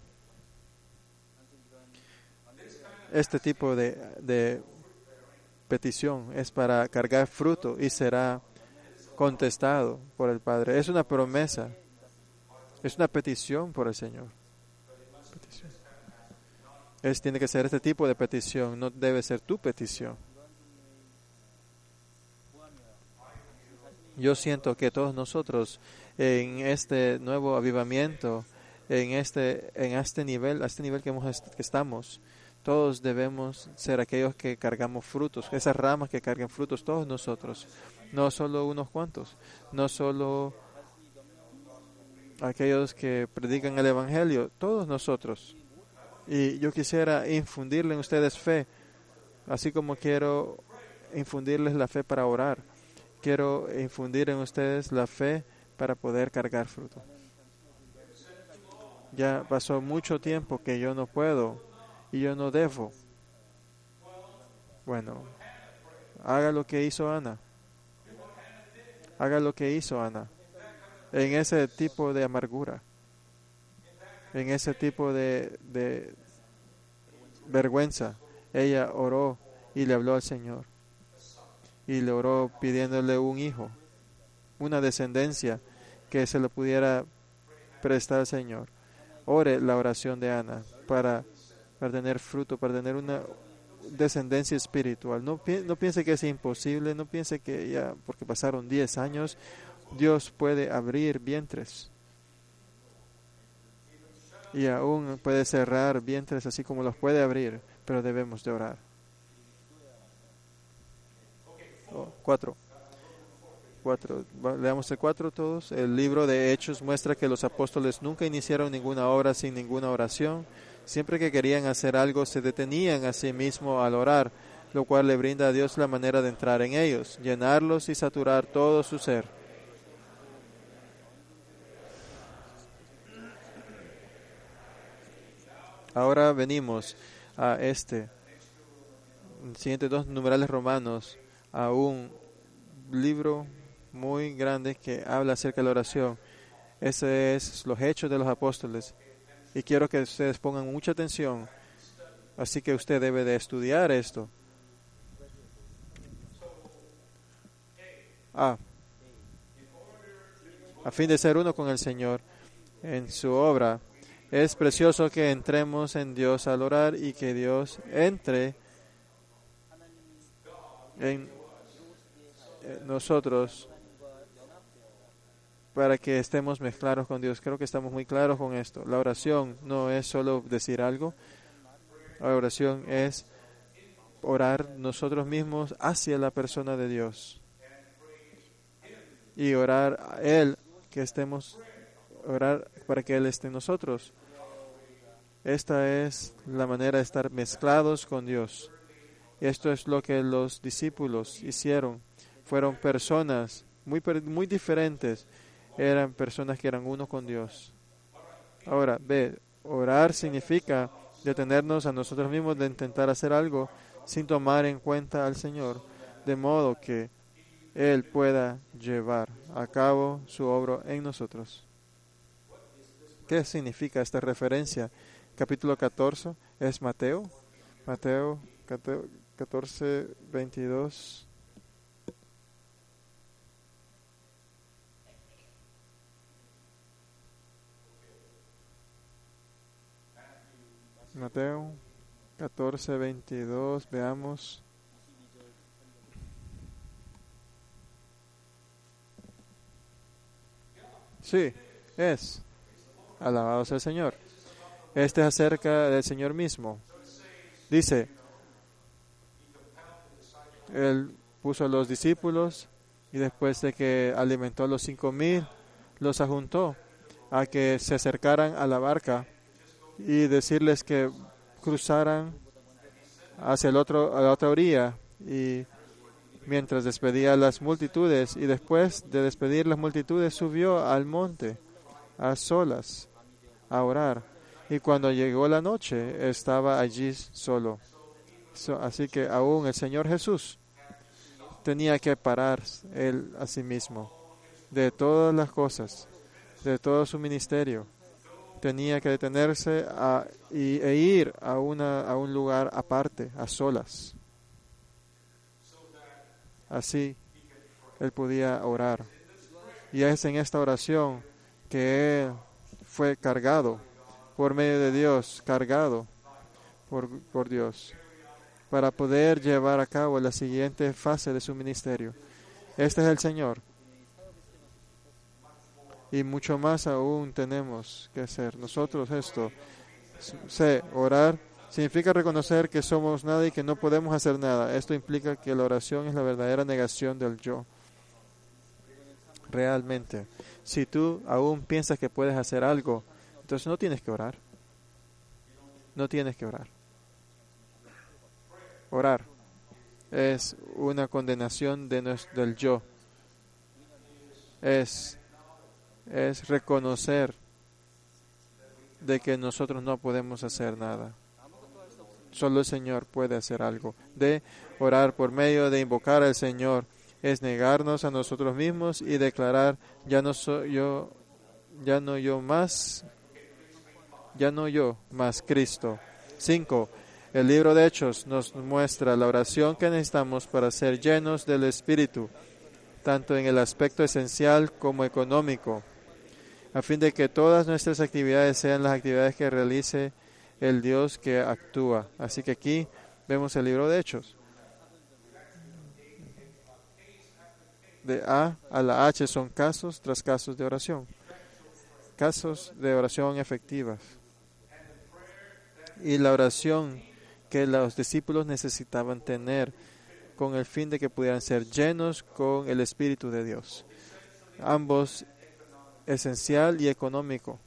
Este tipo de, de petición es para cargar fruto y será contestado por el Padre. Es una promesa, es una petición por el Señor. Petición. Es, tiene que ser este tipo de petición, no debe ser tu petición. Yo siento que todos nosotros en este nuevo avivamiento, en este en este nivel, a este nivel que, hemos, que estamos, todos debemos ser aquellos que cargamos frutos, esas ramas que cargan frutos, todos nosotros, no solo unos cuantos, no solo aquellos que predican el Evangelio, todos nosotros. Y yo quisiera infundirle en ustedes fe, así como quiero infundirles la fe para orar. Quiero infundir en ustedes la fe para poder cargar fruto. Ya pasó mucho tiempo que yo no puedo y yo no debo. Bueno, haga lo que hizo Ana. Haga lo que hizo Ana. En ese tipo de amargura, en ese tipo de, de vergüenza, ella oró y le habló al Señor. Y le oró pidiéndole un hijo, una descendencia que se lo pudiera prestar al Señor. Ore la oración de Ana para, para tener fruto, para tener una descendencia espiritual. No, no piense que es imposible, no piense que ya, porque pasaron diez años, Dios puede abrir vientres. Y aún puede cerrar vientres así como los puede abrir, pero debemos de orar. Oh, cuatro. Cuatro. Leamos el cuatro todos. El libro de Hechos muestra que los apóstoles nunca iniciaron ninguna obra sin ninguna oración. Siempre que querían hacer algo se detenían a sí mismos al orar, lo cual le brinda a Dios la manera de entrar en ellos, llenarlos y saturar todo su ser. Ahora venimos a este, siguientes dos numerales romanos, a un libro muy grande que habla acerca de la oración. Ese es los Hechos de los Apóstoles. Y quiero que ustedes pongan mucha atención. Así que usted debe de estudiar esto. Ah, a fin de ser uno con el Señor en su obra, Es precioso que entremos en Dios al orar y que Dios entre en nosotros para que estemos mezclados con Dios. Creo que estamos muy claros con esto. La oración no es solo decir algo. La oración es orar nosotros mismos hacia la persona de Dios. Y orar a Él, que estemos, orar para que Él esté en nosotros. Esta es la manera de estar mezclados con Dios. Y esto es lo que los discípulos hicieron. Fueron personas muy, muy diferentes. Eran personas que eran uno con Dios. Ahora, ve, orar significa detenernos a nosotros mismos de intentar hacer algo sin tomar en cuenta al Señor, de modo que Él pueda llevar a cabo su obra en nosotros. ¿Qué significa esta referencia? Capítulo catorce es Mateo. Mateo catorce, veintidós. Mateo catorce, veintidós, veamos. Sí, es. Alabado sea el Señor. Este es acerca del Señor mismo. Dice, Él puso a los discípulos y después de que alimentó a los cinco mil, los ajuntó a que se acercaran a la barca y decirles que cruzaran hacia el otro, a la otra orilla, y mientras despedía a las multitudes, y después de despedir las multitudes subió al monte a solas a orar, y cuando llegó la noche estaba allí solo. So, así que aún el Señor Jesús tenía que parar Él a sí mismo de todas las cosas, de todo su ministerio. Tenía que detenerse a, y, e ir a, una, a un lugar aparte, a solas. Así Él podía orar. Y es en esta oración que Él fue cargado por medio de Dios, cargado por, por Dios, para poder llevar a cabo la siguiente fase de su ministerio. Este es el Señor. Y mucho más aún tenemos que hacer. Nosotros esto, sé, orar, significa reconocer que somos nada y que no podemos hacer nada. Esto implica que la oración es la verdadera negación del yo. Realmente, si tú aún piensas que puedes hacer algo, entonces no tienes que orar. No tienes que orar. Orar es una condenación de nuestro, del yo. Es es reconocer de que nosotros no podemos hacer nada. Solo el Señor puede hacer algo. De orar por medio de invocar al Señor es negarnos a nosotros mismos y declarar, ya no soy yo, ya no yo más, ya no yo, más Cristo. Cinco. El libro de Hechos nos muestra la oración que necesitamos para ser llenos del Espíritu, tanto en el aspecto esencial como económico, a fin de que todas nuestras actividades sean las actividades que realice el Dios que actúa. Así que aquí vemos el libro de Hechos. De A a la H son casos tras casos de oración. Casos de oración efectivas. Y la oración que los discípulos necesitaban tener con el fin de que pudieran ser llenos con el Espíritu de Dios. Ambos esencial y económico.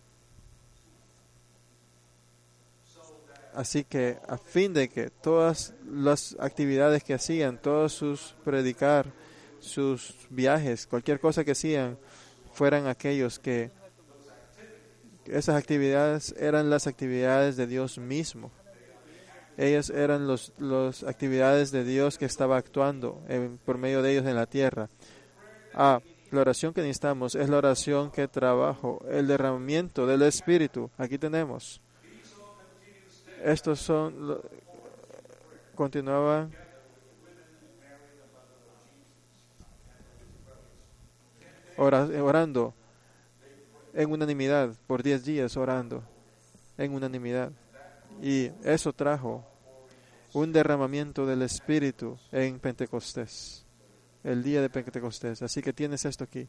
Así que a fin de que todas las actividades que hacían, todos sus predicar, sus viajes, cualquier cosa que hacían, fueran aquellos que esas actividades eran las actividades de Dios mismo. Ellas eran las los actividades de Dios que estaba actuando en, por medio de ellos en la tierra. Ah, la oración que necesitamos es la oración que trabajo, el derramamiento del Espíritu. Aquí tenemos. Estos son, lo, continuaban ora, orando en unanimidad por diez días orando. en unanimidad. Y eso trajo un derramamiento del Espíritu en Pentecostés, el día de Pentecostés. Así que tienes esto aquí.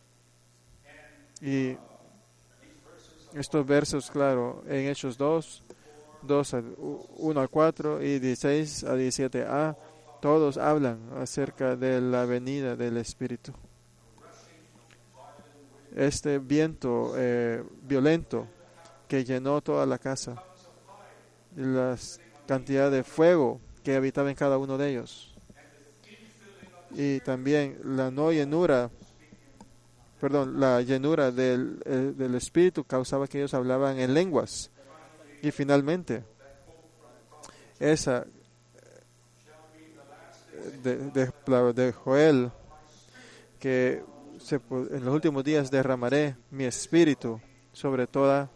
Y estos versos, claro, en Hechos dos, dos uno al cuatro y dieciséis a diecisiete a, todos hablan acerca de la venida del Espíritu. Este viento eh, violento que llenó toda la casa, y la cantidad de fuego que habitaba en cada uno de ellos, y también la no llenura, perdón, la llenura del, eh, del Espíritu causaba que ellos hablaban en lenguas. Y finalmente, esa de, de, de Joel, que se, en los últimos días derramaré mi Espíritu sobre toda.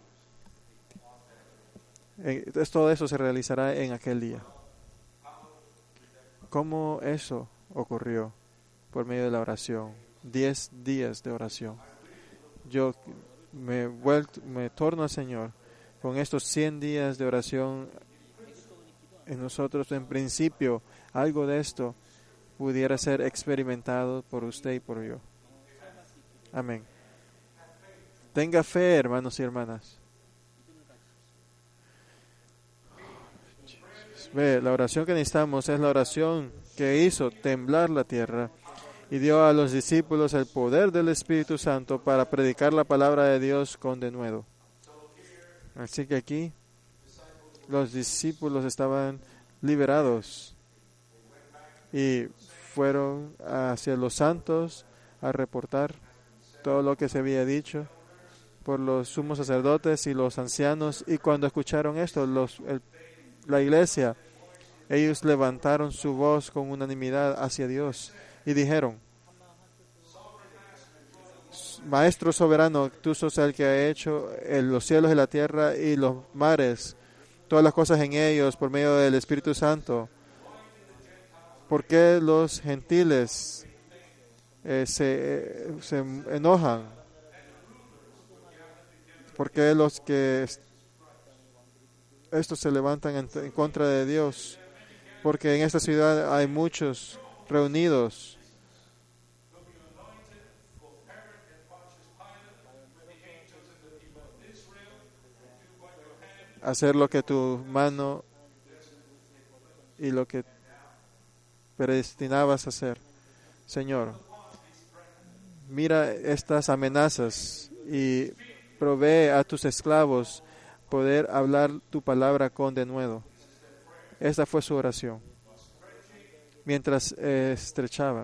Entonces, todo eso se realizará en aquel día. ¿Cómo eso ocurrió? Por medio de la oración. Diez días de oración. Yo me, vuelto, me torno al Señor con estos cien días de oración en nosotros. En principio, algo de esto pudiera ser experimentado por usted y por yo. Amén. Tenga fe, hermanos y hermanas. Ve, la oración que necesitamos es la oración que hizo temblar la tierra y dio a los discípulos el poder del Espíritu Santo para predicar la palabra de Dios con denuedo. Así que aquí los discípulos estaban liberados y fueron hacia los santos a reportar todo lo que se había dicho por los sumos sacerdotes y los ancianos. Y cuando escucharon esto, los, el, la iglesia, ellos levantaron su voz con unanimidad hacia Dios y dijeron: Maestro soberano, tú sos el que ha hecho el, los cielos y la tierra y los mares, todas las cosas en ellos por medio del Espíritu Santo. ¿Por qué los gentiles eh, se, eh, se enojan? ¿Por qué los que estos se levantan en, en contra de Dios? Porque en esta ciudad hay muchos reunidos. Hacer lo que tu mano y lo que predestinabas a hacer. Señor, mira estas amenazas y provee a tus esclavos poder hablar tu palabra con denuedo. Esta fue su oración. Mientras eh, estrechaban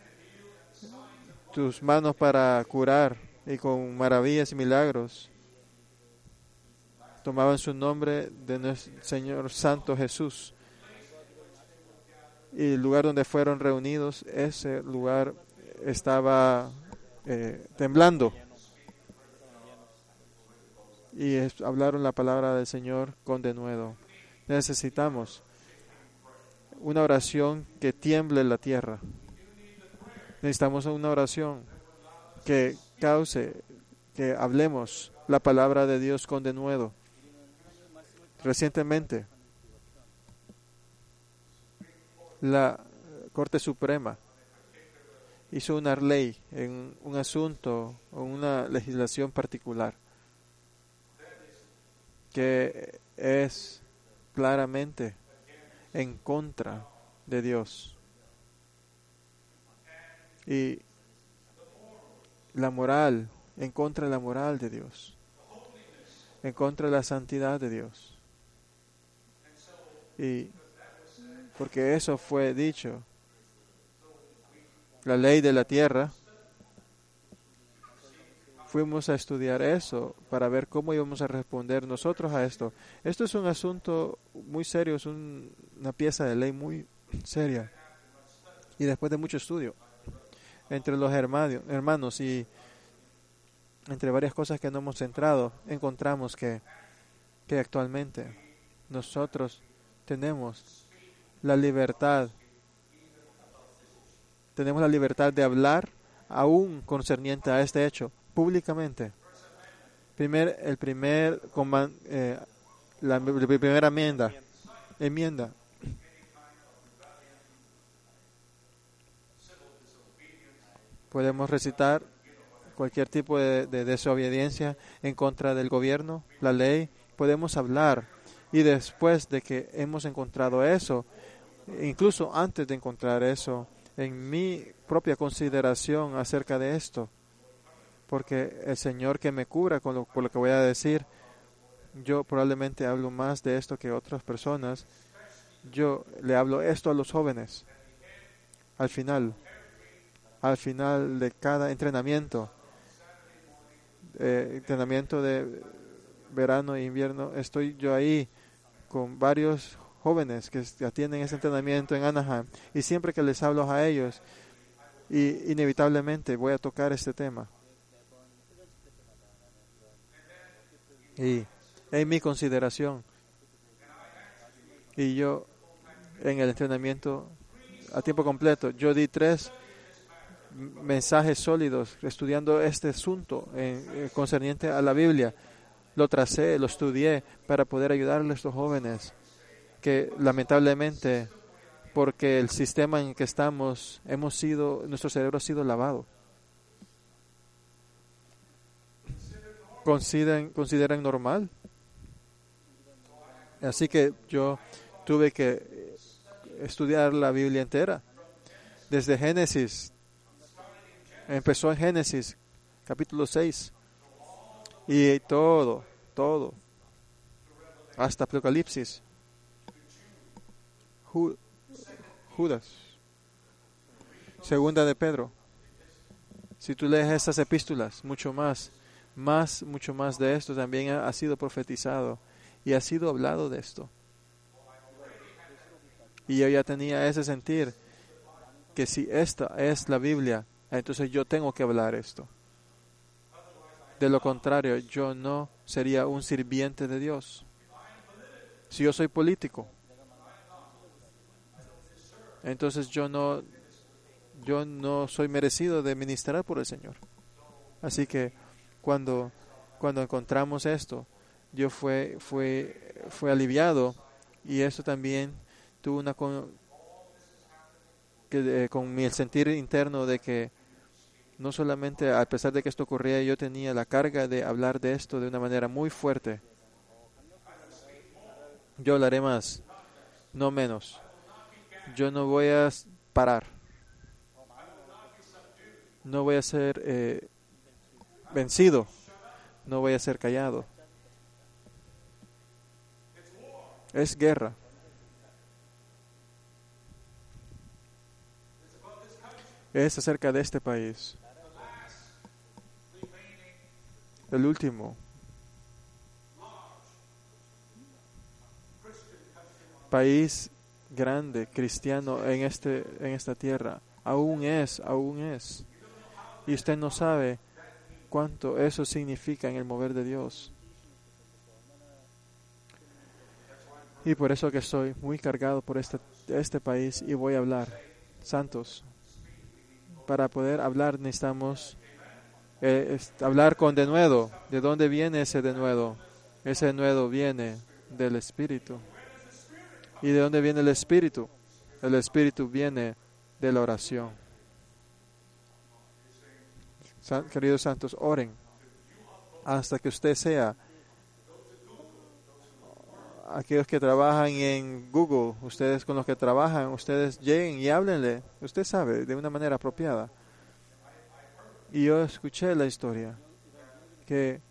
tus manos para curar y con maravillas y milagros, tomaban su nombre de nuestro Señor Santo Jesús. Y el lugar donde fueron reunidos, ese lugar estaba eh, temblando. Y es, hablaron la palabra del Señor con denuedo. Necesitamos una oración que tiemble la tierra. Necesitamos una oración que cause que hablemos la palabra de Dios con denuedo. Recientemente, la Corte Suprema hizo una ley en un asunto o una legislación particular que es claramente en contra de Dios y la moral, en contra de la moral de Dios, en contra de la santidad de Dios. Y porque eso fue dicho, la ley de la tierra, fuimos a estudiar eso para ver cómo íbamos a responder nosotros a esto. Esto es un asunto muy serio, es un, una pieza de ley muy seria. Y después de mucho estudio entre los hermanos, hermanos y entre varias cosas que no hemos centrado, encontramos que, que actualmente nosotros tenemos la libertad, tenemos la libertad de hablar aún concerniente a este hecho públicamente. Primer, el primer coman, eh, la, la primera enmienda. Enmienda. Podemos recitar cualquier tipo de, de desobediencia en contra del gobierno, la ley. Podemos hablar. Y después de que hemos encontrado eso, incluso antes de encontrar eso, en mi propia consideración acerca de esto, porque el Señor que me cura con lo, por lo que voy a decir, yo probablemente hablo más de esto que otras personas. Yo le hablo esto a los jóvenes. Al final, al final de cada entrenamiento, eh, entrenamiento de verano e invierno, estoy yo ahí con varios jóvenes que atienden ese entrenamiento en Anaheim, y siempre que les hablo a ellos, y inevitablemente voy a tocar este tema. Y en mi consideración, y yo en el entrenamiento a tiempo completo, yo di tres mensajes sólidos estudiando este asunto en, eh, concerniente a la Biblia. Lo tracé, lo estudié para poder ayudarle a estos jóvenes que lamentablemente, porque el sistema en que estamos, hemos sido, nuestro cerebro ha sido lavado. Consideran, consideran normal. Así que yo tuve que estudiar la Biblia entera, desde Génesis. Empezó en Génesis, capítulo seis, y todo, todo, hasta Apocalipsis. Judas, segunda de Pedro. Si tú lees estas epístolas, mucho más, más, mucho más de esto también ha, ha sido profetizado y ha sido hablado de esto. Y yo ya tenía ese sentir que si esta es la Biblia, entonces yo tengo que hablar esto. De lo contrario, yo no sería un sirviente de Dios. Si yo soy político, entonces yo no, yo no soy merecido de ministrar por el Señor. Así que cuando, cuando encontramos esto, yo fue, fue, fue aliviado, y eso también tuvo una con, que, eh, con mi el sentir interno de que no solamente a pesar de que esto ocurría, yo tenía la carga de hablar de esto de una manera muy fuerte. Yo hablaré más, no menos. Yo no voy a parar. No voy a ser eh, vencido. No voy a ser callado. Es guerra. Es acerca de este país. El último país grande cristiano en este en esta tierra. Aún es, aún es. Y usted no sabe cuánto eso significa en el mover de Dios. Y por eso que estoy muy cargado por este, este país, y voy a hablar. Santos, para poder hablar necesitamos eh, es, hablar con denuedo. ¿De dónde viene ese denuedo? Ese denuedo viene del Espíritu. ¿Y de dónde viene el Espíritu? El Espíritu viene de la oración. San, queridos santos, oren hasta que usted sea. Aquellos que trabajan en Google, ustedes con los que trabajan, ustedes lleguen y háblenle. Usted sabe, de una manera apropiada. Y yo escuché la historia que,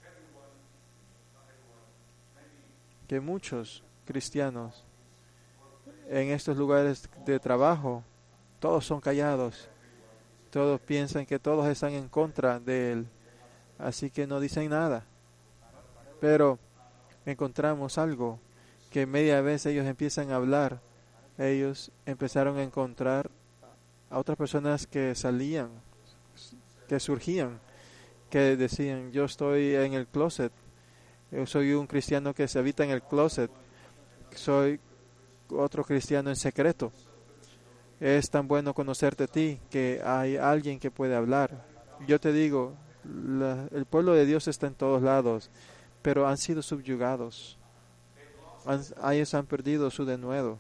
que muchos cristianos en estos lugares de trabajo, todos son callados. Todos piensan que todos están en contra de él, así que no dicen nada. Pero encontramos algo, que media vez ellos empiezan a hablar, ellos empezaron a encontrar a otras personas que salían, que surgían, que decían, yo estoy en el closet, yo soy un cristiano que se habita en el closet, soy otro cristiano en secreto. Es tan bueno conocerte a ti que hay alguien que puede hablar. Yo te digo, la, el pueblo de Dios está en todos lados, pero han sido subyugados. Han, ellos han perdido su denuedo.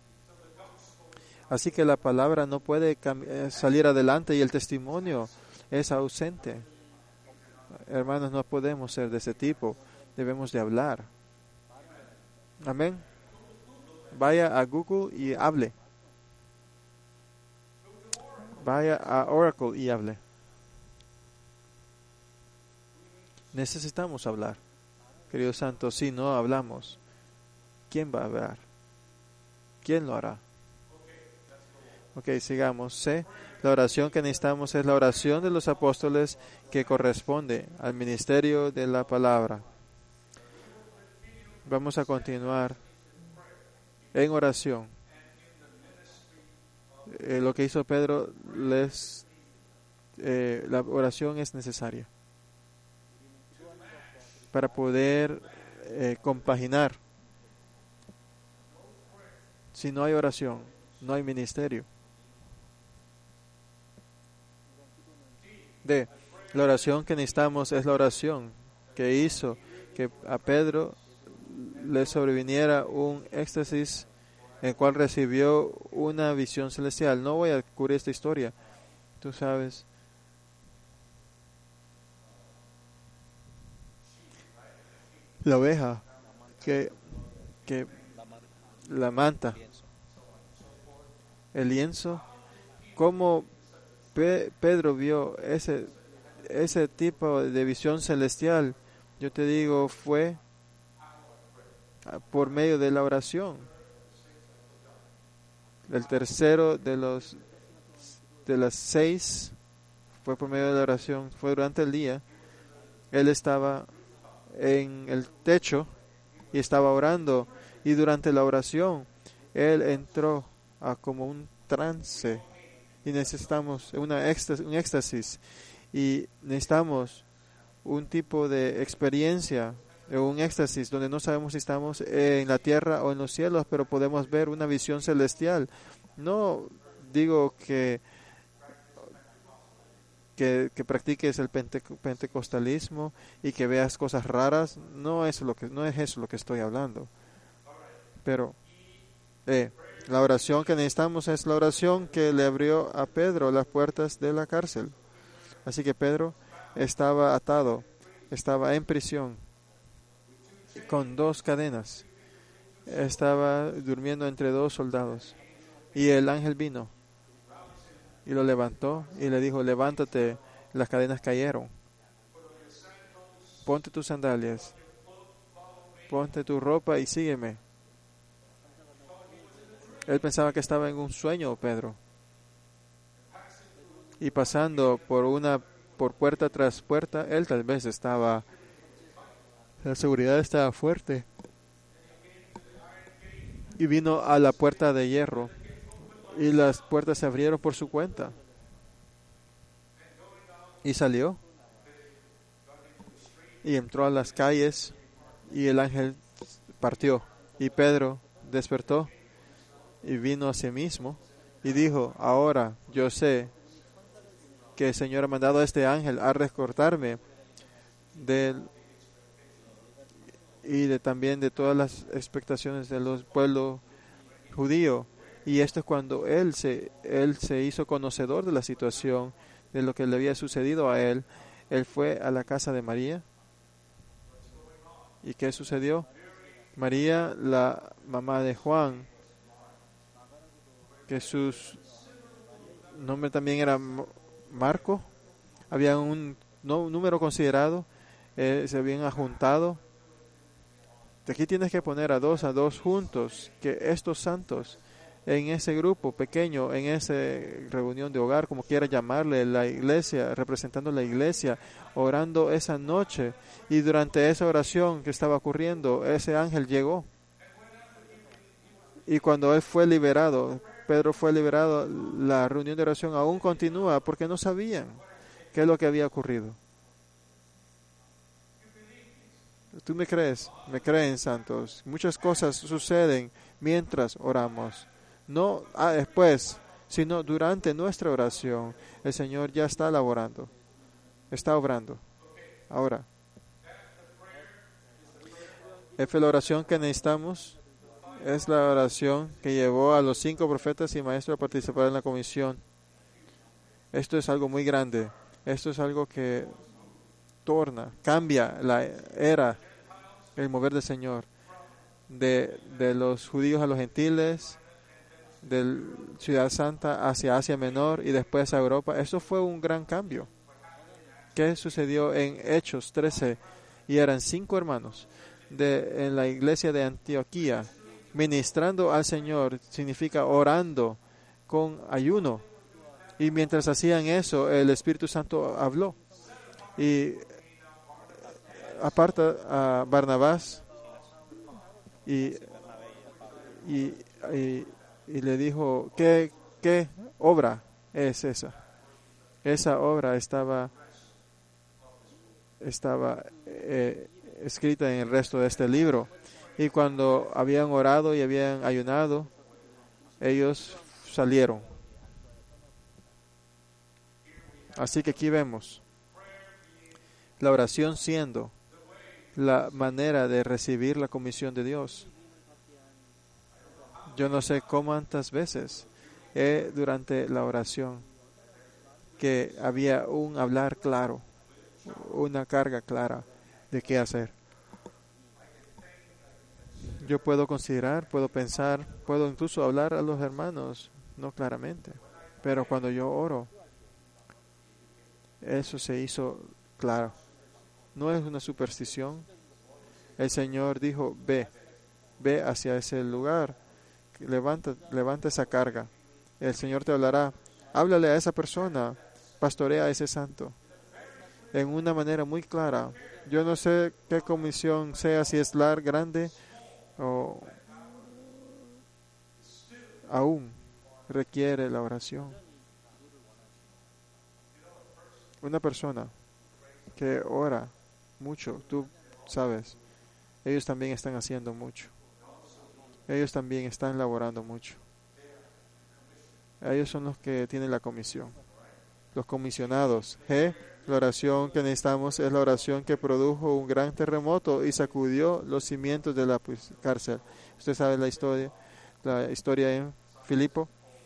Así que la palabra no puede salir adelante y el testimonio es ausente. Hermanos, no podemos ser de ese tipo. Debemos de hablar. Amén. Vaya a Google y hable. Vaya a Oracle y hable. Necesitamos hablar. Queridos santos, si no hablamos, ¿quién va a hablar? ¿Quién lo hará? Ok, sigamos. C. La oración que necesitamos es la oración de los apóstoles que corresponde al ministerio de la palabra. Vamos a continuar en oración. Eh, lo que hizo Pedro, les, eh, la oración es necesaria para poder eh, compaginar. Si no hay oración, no hay ministerio. D. La oración que necesitamos es la oración que hizo que a Pedro le sobreviniera un éxtasis en el cual recibió una visión celestial. No voy a cubrir esta historia, tú sabes. La oveja que, que la manta, el lienzo, cómo Pe- Pedro vio ese, ese tipo de visión celestial, yo te digo, fue por medio de la oración. El tercero de los de las seis fue por medio de la oración, fue durante el día. Él estaba en el techo y estaba orando, y durante la oración él entró a como un trance, y necesitamos una éxtasis, un éxtasis, y necesitamos un tipo de experiencia, un éxtasis donde no sabemos si estamos en la tierra o en los cielos, pero podemos ver una visión celestial. No digo que que, que practiques el pente, pentecostalismo y que veas cosas raras, no es lo que no es eso lo que estoy hablando. Pero eh, la oración que necesitamos es la oración que le abrió a Pedro las puertas de la cárcel. Así que Pedro estaba atado, estaba en prisión con dos cadenas, estaba durmiendo entre dos soldados, y el ángel vino y lo levantó y le dijo: levántate, las cadenas cayeron, ponte tus sandalias, ponte tu ropa y sígueme. Él pensaba que estaba en un sueño, Pedro, y pasando por una por puerta tras puerta, él tal vez estaba, la seguridad estaba fuerte, y vino a la puerta de hierro, y las puertas se abrieron por su cuenta, y salió y entró a las calles, y el ángel partió, y Pedro despertó y vino a sí mismo y dijo: ahora yo sé que el Señor ha mandado a este ángel a rescatarme del y de también de todas las expectaciones de los pueblos judíos. Y esto es cuando él se él se hizo conocedor de la situación, de lo que le había sucedido a él. Él fue a la casa de María. ¿Y qué sucedió? María, la mamá de Juan, que su nombre también era Marco, había un, no, un número considerado, eh, se habían juntado. Aquí tienes que poner a dos a dos juntos, que estos santos en ese grupo pequeño, en esa reunión de hogar, como quiera llamarle, la iglesia, representando la iglesia, orando esa noche, y durante esa oración que estaba ocurriendo, ese ángel llegó. Y cuando él fue liberado, Pedro fue liberado, la reunión de oración aún continúa, porque no sabían qué es lo que había ocurrido. ¿Tú me crees? ¿Me creen, santos? Muchas cosas suceden mientras oramos. No ah, después, sino durante nuestra oración. El Señor ya está laborando, está obrando. Ahora, Esta es la oración que necesitamos. Es la oración que llevó a los cinco profetas y maestros a participar en la comisión. Esto es algo muy grande. Esto es algo que torna, cambia la era, el mover del Señor. De, de los judíos a los gentiles, de Ciudad Santa hacia Asia Menor y después a Europa. Eso fue un gran cambio. ¿Qué sucedió en Hechos trece? Y eran cinco hermanos de, en la iglesia de Antioquía, ministrando al Señor, significa orando con ayuno. Y mientras hacían eso, el Espíritu Santo habló. Y aparta a Barnabás y, y, y, y le dijo, ¿qué, qué obra es esa? Esa obra estaba, estaba eh, escrita en el resto de este libro. Y cuando habían orado y habían ayunado, ellos salieron. Así que aquí vemos la oración siendo la manera de recibir la comisión de Dios. Yo no sé cuántas veces eh, durante la oración que había un hablar claro, una carga clara de qué hacer. Yo puedo considerar, puedo pensar, puedo incluso hablar a los hermanos, no claramente, pero cuando yo oro, eso se hizo claro. No es una superstición. El Señor dijo, ve, ve hacia ese lugar, levanta, levanta esa carga. El Señor te hablará, háblale a esa persona, pastorea a ese santo. En una manera muy clara. Yo no sé qué comisión sea, si es larga, grande, o aún requiere la oración. Una persona que ora mucho, tú sabes, ellos también están haciendo mucho. Ellos también están laborando mucho. Ellos son los que tienen la comisión. Los comisionados. G, la oración que necesitamos es la oración que produjo un gran terremoto y sacudió los cimientos de la pues, cárcel. Usted sabe la historia, la historia en Filipo.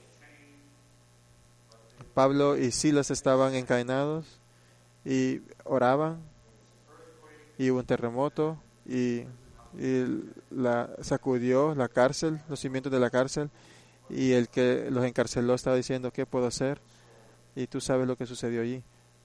Pablo y Silas estaban encadenados y oraban y hubo un terremoto y, y la sacudió la cárcel, los cimientos de la cárcel, y el que los encarceló estaba diciendo, ¿qué puedo hacer? Y tú sabes lo que sucedió allí.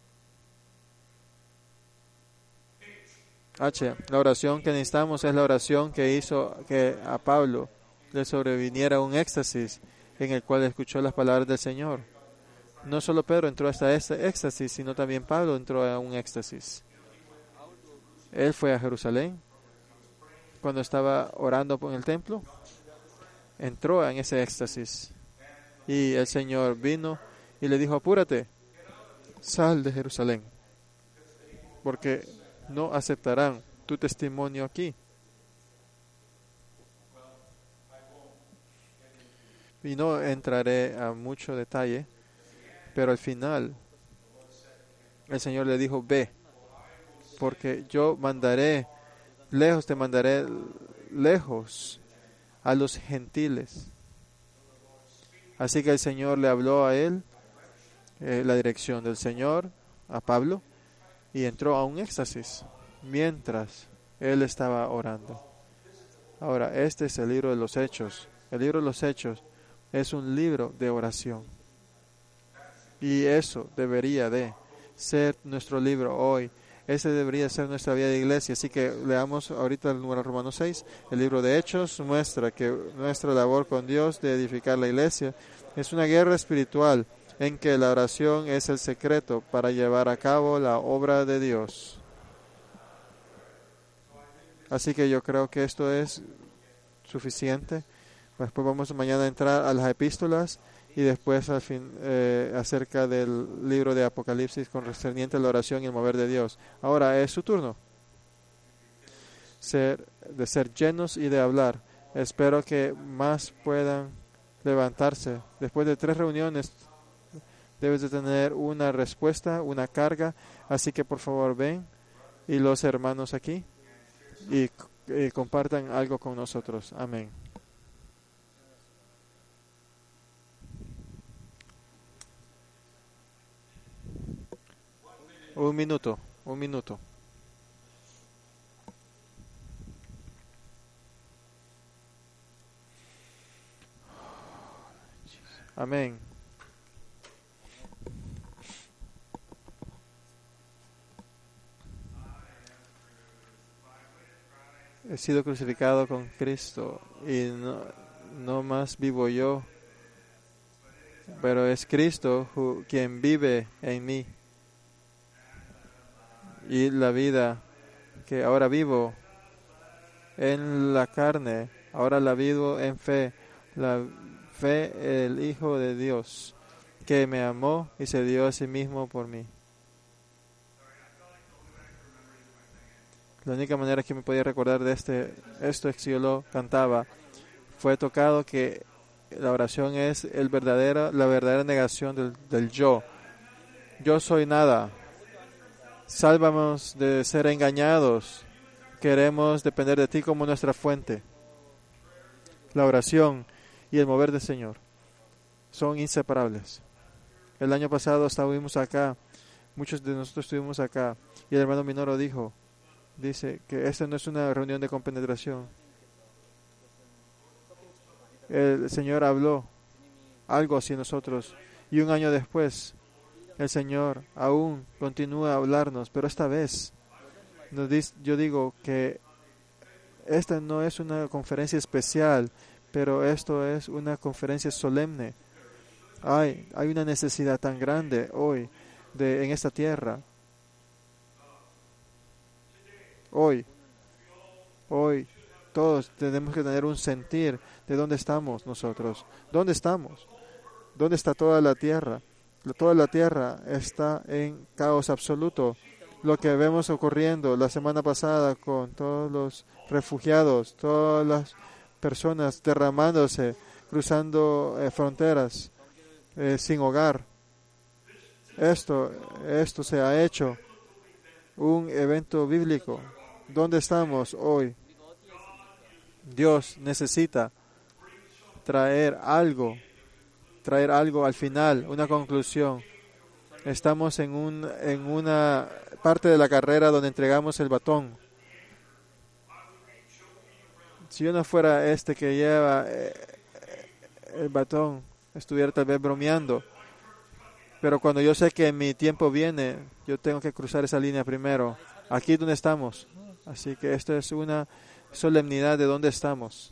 H, la oración que necesitamos es la oración que hizo que a Pablo le sobreviniera un éxtasis en el cual escuchó las palabras del Señor. No solo Pedro entró hasta este éxtasis, sino también Pablo entró a un éxtasis. Él fue a Jerusalén cuando estaba orando en el templo, entró en ese éxtasis y el Señor vino y le dijo, apúrate, sal de Jerusalén, porque no aceptarán tu testimonio aquí. Y no entraré a mucho detalle, pero al final el Señor le dijo, ve, porque yo mandaré lejos, te mandaré lejos a los gentiles. Así que el Señor le habló a él, eh, la dirección del Señor, a Pablo, y entró a un éxtasis mientras él estaba orando. Ahora, este es el libro de los Hechos. El libro de los Hechos es un libro de oración. Y eso debería de ser nuestro libro hoy. Ese debería ser nuestra vida de iglesia. Así que leamos ahorita el número Romanos seis. El libro de Hechos muestra que nuestra labor con Dios de edificar la iglesia es una guerra espiritual en que la oración es el secreto para llevar a cabo la obra de Dios. Así que yo creo que esto es suficiente. Después vamos mañana a entrar a las epístolas y después al fin eh, acerca del libro de Apocalipsis con concerniente a la oración y el mover de Dios. Ahora es su turno ser, de ser llenos y de hablar. Espero que más puedan levantarse. Después de tres reuniones debes de tener una respuesta, una carga. Así que por favor ven y los hermanos aquí y eh, compartan algo con nosotros. Amén. Un minuto, un minuto. Amén. He sido crucificado con Cristo y no, no más vivo yo, pero es Cristo who, quien vive en mí. Y la vida que ahora vivo en la carne, ahora la vivo en fe, la fe el Hijo de Dios, que me amó y se dio a sí mismo por mí. La única manera que me podía recordar de este, esto es que yo lo cantaba, fue tocado que la oración es el verdadera, la verdadera negación del, del yo. Yo soy nada. Sálvanos de ser engañados. Queremos depender de ti como nuestra fuente. La oración y el mover del Señor son inseparables. El año pasado estuvimos acá, muchos de nosotros estuvimos acá, y el hermano Minoro dijo, dice que esta no es una reunión de compenetración. El Señor habló algo así en nosotros, y un año después, el Señor aún continúa a hablarnos, pero esta vez nos dice, yo digo que esta no es una conferencia especial, pero esto es una conferencia solemne. Hay, hay una necesidad tan grande hoy de, en esta tierra. Hoy, hoy, todos tenemos que tener un sentir de dónde estamos nosotros. ¿Dónde estamos? ¿Dónde está toda la tierra? Toda la tierra está en caos absoluto. Lo que vemos ocurriendo la semana pasada con todos los refugiados, todas las personas derramándose, cruzando eh, fronteras, eh, sin hogar. Esto, esto se ha hecho un evento bíblico. ¿Dónde estamos hoy? Dios necesita traer algo, traer algo al final, una conclusión. Estamos en un en una parte de la carrera donde entregamos el batón. Si yo no fuera este que lleva eh, el batón, estuviera tal vez bromeando. Pero cuando yo sé que mi tiempo viene, yo tengo que cruzar esa línea primero. Aquí donde estamos. Así que esto es una solemnidad de dónde estamos.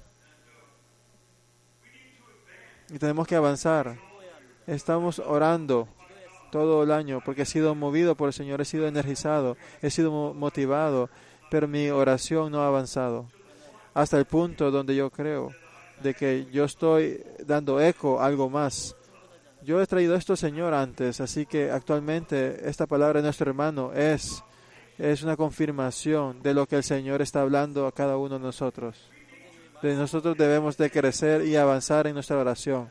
Y tenemos que avanzar. Estamos orando todo el año porque he sido movido por el Señor, he sido energizado, he sido motivado, pero mi oración no ha avanzado. Hasta el punto donde yo creo de que yo estoy dando eco a algo más. Yo he traído esto, Señor, antes, así que actualmente esta palabra de nuestro hermano es, es una confirmación de lo que el Señor está hablando a cada uno de nosotros. De nosotros debemos de crecer y avanzar en nuestra oración.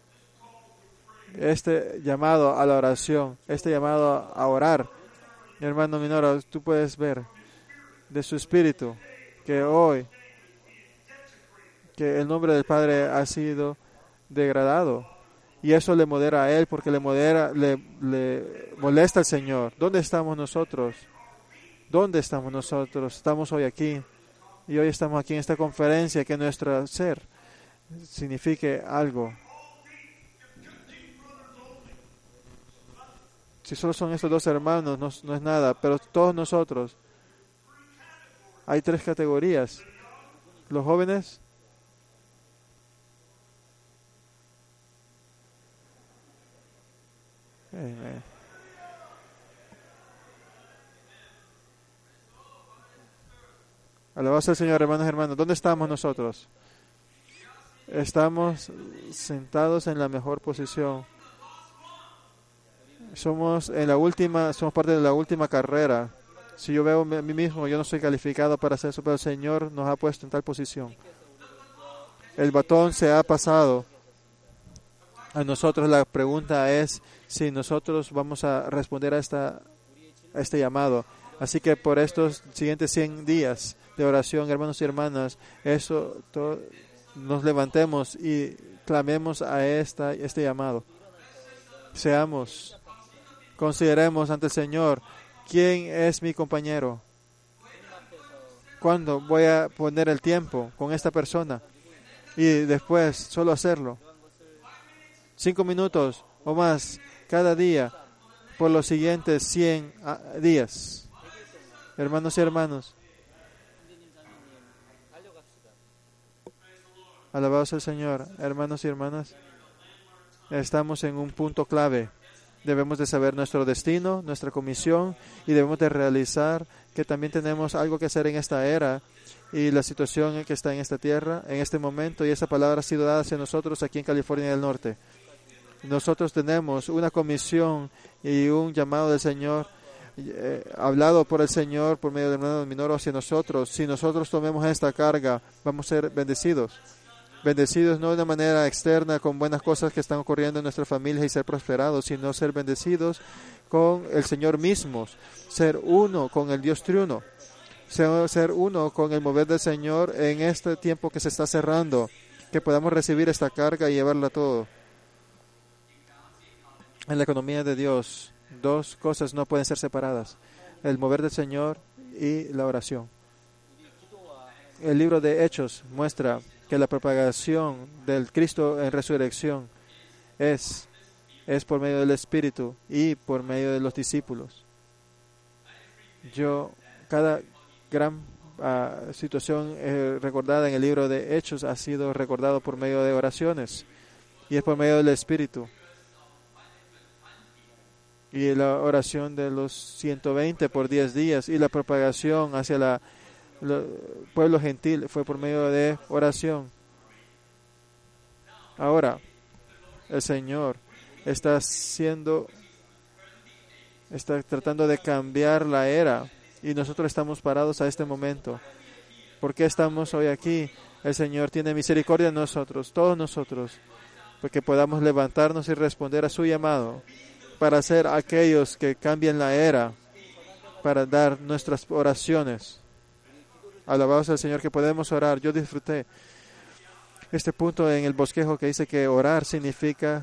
Este llamado a la oración, este llamado a orar, mi hermano Minoro, tú puedes ver de su espíritu que hoy, que el nombre del Padre ha sido degradado. Y eso le modera a él porque le modera, le, le molesta al Señor. ¿Dónde estamos nosotros? ¿Dónde estamos nosotros? Estamos hoy aquí. Y hoy estamos aquí en esta conferencia que nuestro ser signifique algo. Si solo son estos dos hermanos, no, no es nada. Pero todos nosotros, hay tres categorías. Los jóvenes, Amen. Alabado sea el Señor, hermanos y hermanas. ¿Dónde estamos nosotros? Estamos sentados en la mejor posición. Somos en la última, somos parte de la última carrera. Si yo veo a mí mismo, yo no soy calificado para hacer eso, pero el Señor nos ha puesto en tal posición. El batón se ha pasado. A nosotros la pregunta es si nosotros vamos a responder a, esta, a este llamado. Así que por estos siguientes cien días de oración, hermanos y hermanas, eso to- nos levantemos y clamemos a esta, este llamado. Seamos, consideremos ante el Señor, ¿quién es mi compañero? ¿Cuándo voy a poner el tiempo con esta persona? Y después solo hacerlo. Cinco minutos o más cada día por los siguientes cien días. Hermanos y hermanos, alabados al Señor. Hermanos y hermanas, estamos en un punto clave. Debemos de saber nuestro destino, nuestra comisión, y debemos de realizar que también tenemos algo que hacer en esta era y la situación en que está en esta tierra, en este momento, y esa palabra ha sido dada hacia nosotros aquí en California del Norte. Nosotros tenemos una comisión y un llamado del Señor, eh, hablado por el Señor por medio del hermano Minoro hacia nosotros. Si nosotros tomemos esta carga, vamos a ser bendecidos. Bendecidos no de una manera externa con buenas cosas que están ocurriendo en nuestra familia y ser prosperados, sino ser bendecidos con el Señor mismo, ser uno con el Dios triuno, ser, ser uno con el mover del Señor en este tiempo que se está cerrando, que podamos recibir esta carga y llevarla todo. En la economía de Dios, dos cosas no pueden ser separadas: el mover del Señor y la oración. El libro de Hechos muestra que la propagación del Cristo en resurrección es, es por medio del Espíritu y por medio de los discípulos. Yo, cada gran uh, situación eh, recordada en el libro de Hechos ha sido recordado por medio de oraciones y es por medio del Espíritu. Y la oración de los ciento veinte por diez días y la propagación hacia la el pueblo gentil fue por medio de oración. Ahora, el Señor está haciendo, está tratando de cambiar la era y nosotros estamos parados a este momento. ¿Por qué estamos hoy aquí? El Señor tiene misericordia de nosotros, todos nosotros, porque podamos levantarnos y responder a su llamado para ser aquellos que cambien la era, para dar nuestras oraciones. Alabados al Señor que podemos orar. Yo disfruté este punto en el bosquejo que dice que orar significa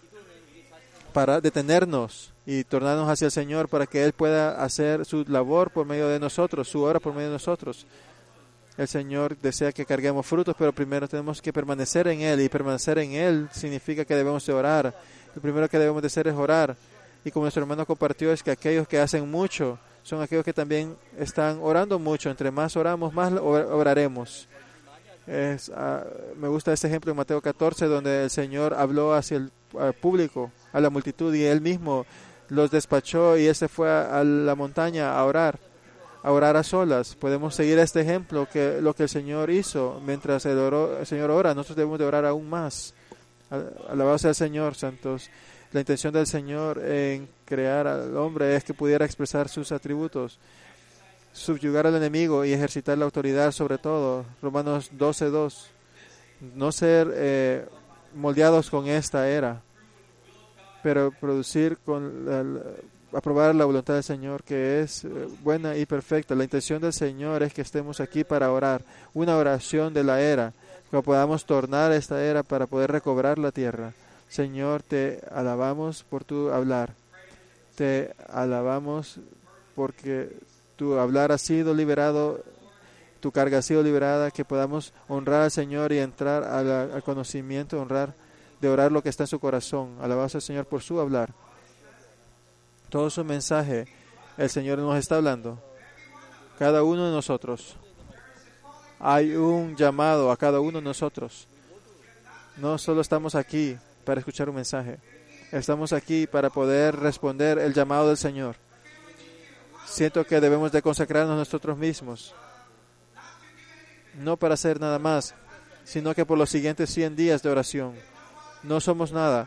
para detenernos y tornarnos hacia el Señor para que Él pueda hacer su labor por medio de nosotros, su obra por medio de nosotros. El Señor desea que carguemos frutos, pero primero tenemos que permanecer en Él, y permanecer en Él significa que debemos de orar. Lo primero que debemos de hacer es orar. Y como nuestro hermano compartió, es que aquellos que hacen mucho son aquellos que también están orando mucho. Entre más oramos, más oraremos. Es, uh, me gusta este ejemplo en Mateo catorce, donde el Señor habló hacia el uh, público, a la multitud, y Él mismo los despachó y Él se fue a, a la montaña a orar, a orar a solas. Podemos seguir este ejemplo, que lo que el Señor hizo mientras el, oro, el Señor ora. Nosotros debemos de orar aún más. Alabado sea el Señor, santos. La intención del Señor en crear al hombre es que pudiera expresar sus atributos, subyugar al enemigo y ejercitar la autoridad sobre todo. Romanos doce dos. No ser eh, moldeados con esta era, pero producir con la, la, aprobar la voluntad del Señor, que es eh, buena y perfecta. La intención del Señor es que estemos aquí para orar, una oración de la era, que podamos tornar esta era para poder recobrar la tierra. Señor, te alabamos por tu hablar. Te alabamos porque tu hablar ha sido liberado, tu carga ha sido liberada, que podamos honrar al Señor y entrar a la, al conocimiento, honrar, de orar lo que está en su corazón. Alabamos al Señor por su hablar. Todo su mensaje, el Señor nos está hablando. Cada uno de nosotros. Hay un llamado a cada uno de nosotros. No solo estamos aquí para escuchar un mensaje. Estamos aquí para poder responder el llamado del Señor. Siento que debemos de consagrarnos nosotros mismos. No para hacer nada más, sino que por los siguientes cien días de oración. No somos nada.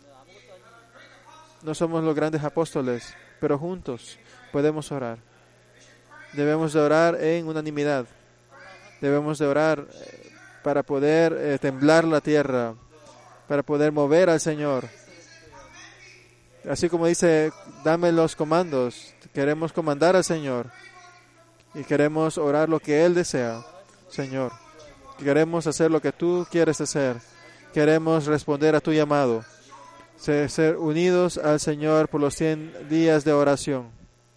No somos los grandes apóstoles, pero juntos podemos orar. Debemos de orar en unanimidad. Debemos de orar para poder eh, temblar la tierra, para poder mover al Señor. Así como dice, dame los comandos. Queremos comandar al Señor. y queremos orar lo que Él desea, Señor. Queremos hacer lo que tú quieres hacer. Queremos responder a tu llamado. Ser, ser unidos al Señor por los cien días de oración.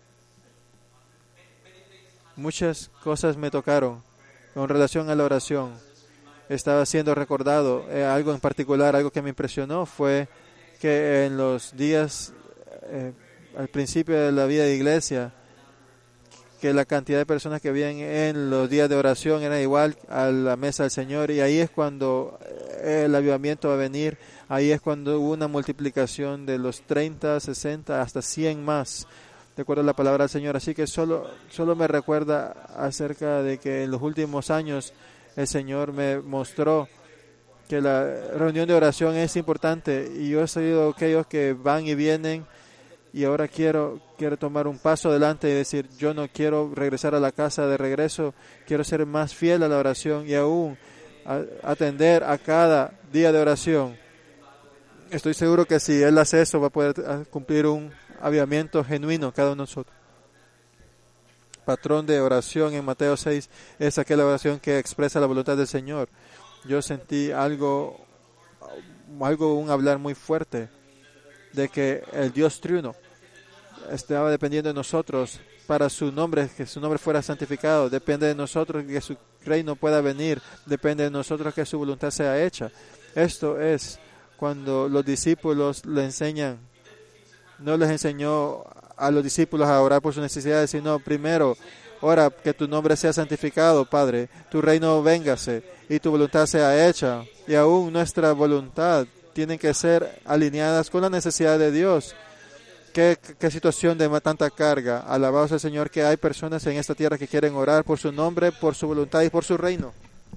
Muchas cosas me tocaron con relación a la oración. Estaba siendo recordado eh, algo en particular, algo que me impresionó fue que en los días, eh, al principio de la vida de iglesia, que la cantidad de personas que habían en los días de oración era igual a la mesa del Señor, y ahí es cuando el avivamiento va a venir, ahí es cuando hubo una multiplicación de los treinta, sesenta hasta cien más, de acuerdo a la palabra del Señor. Así que solo, solo me recuerda acerca de que en los últimos años el Señor me mostró que la reunión de oración es importante, y yo he sido aquellos que van y vienen, y ahora quiero, quiero tomar un paso adelante y decir, yo no quiero regresar a la casa de regreso, quiero ser más fiel a la oración y aún a, atender a cada día de oración. Estoy seguro que si Él hace eso va a poder cumplir un avivamiento genuino cada uno de nosotros. Patrón de oración en Mateo seis es aquella oración que expresa la voluntad del Señor. Yo sentí algo, algo un hablar muy fuerte de que el Dios triuno estaba dependiendo de nosotros para su nombre, que su nombre fuera santificado. Depende de nosotros que su reino pueda venir. Depende de nosotros que su voluntad sea hecha. Esto es cuando los discípulos le enseñan. No les enseñó a los discípulos a orar por sus necesidades, sino primero, ora que tu nombre sea santificado, Padre. Tu reino véngase y tu voluntad sea hecha. Y aún nuestra voluntad tienen que ser alineadas con la necesidad de Dios. ¿Qué, qué situación de tanta carga? Alabados al Señor que hay personas en esta tierra que quieren orar por su nombre, por su voluntad y por su reino.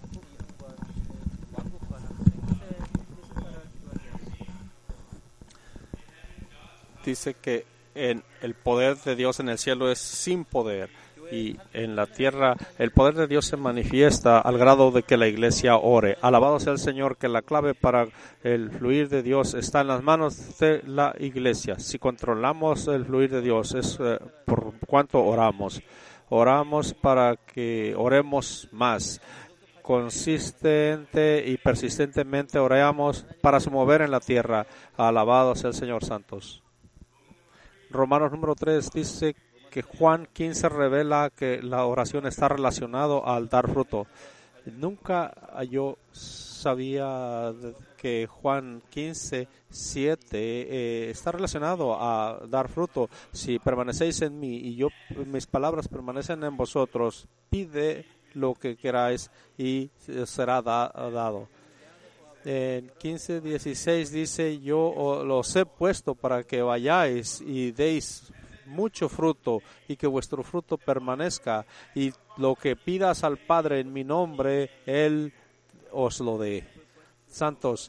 Dice que en el poder de Dios en el cielo es sin poder, y en la tierra el poder de Dios se manifiesta al grado de que la iglesia ore. Alabado sea el Señor, que la clave para el fluir de Dios está en las manos de la iglesia. Si controlamos el fluir de Dios es eh, por cuanto oramos. Oramos para que oremos más. Consistente y persistentemente oramos para su mover en la tierra. Alabado sea el Señor, santos. Romanos número tres dice que Juan quince revela que la oración está relacionado al dar fruto. Nunca yo sabía que Juan quince siete eh, está relacionado a dar fruto. Si permanecéis en mí y yo mis palabras permanecen en vosotros, pide lo que queráis y será da, dado. En quince dieciséis dice, yo los he puesto para que vayáis y deis mucho fruto y que vuestro fruto permanezca, y lo que pidas al Padre en mi nombre, Él os lo dé. Santos,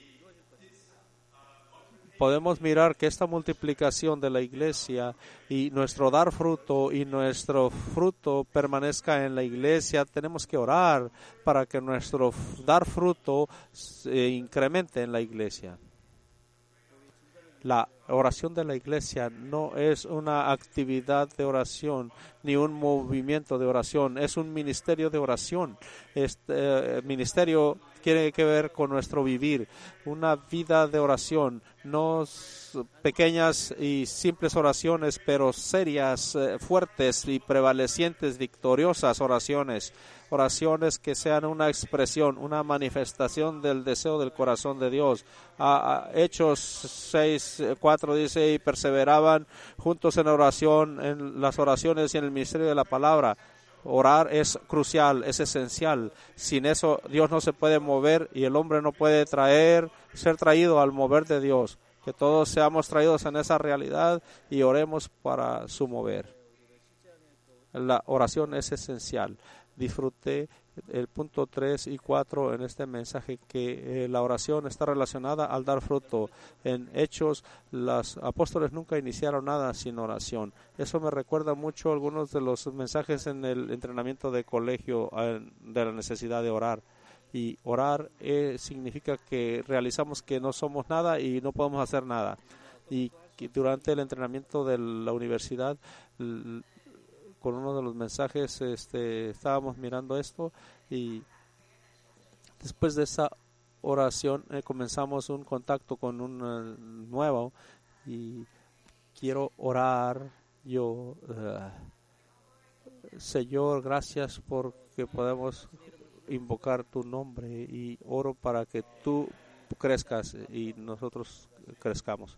podemos mirar que esta multiplicación de la iglesia y nuestro dar fruto y nuestro fruto permanezca en la iglesia, tenemos que orar para que nuestro dar fruto se incremente en la iglesia. La oración de la iglesia no es una actividad de oración ni un movimiento de oración, es un ministerio de oración. Este eh, ministerio tiene que ver con nuestro vivir, una vida de oración, no pequeñas y simples oraciones, pero serias, eh, fuertes y prevalecientes, victoriosas oraciones. Oraciones que sean una expresión, una manifestación del deseo del corazón de Dios. Ah, Hechos seis cuatro dice, y perseveraban juntos en oración, en las oraciones y en el ministerio de la palabra. Orar es crucial, es esencial. Sin eso Dios no se puede mover y el hombre no puede traer, ser traído al mover de Dios. Que todos seamos traídos en esa realidad y oremos para su mover. La oración es esencial. Disfruté el punto tres y cuatro en este mensaje, que eh, la oración está relacionada al dar fruto. En Hechos, los apóstoles nunca iniciaron nada sin oración. Eso me recuerda mucho a algunos de los mensajes en el entrenamiento de colegio eh, de la necesidad de orar. Y orar eh, significa que realizamos que no somos nada y no podemos hacer nada. Y que durante el entrenamiento de la universidad, con uno de los mensajes este, estábamos mirando esto y después de esa oración eh, comenzamos un contacto con un uh, nuevo y quiero orar yo. Uh, Señor, gracias porque podemos invocar tu nombre y oro para que tú crezcas y nosotros crezcamos.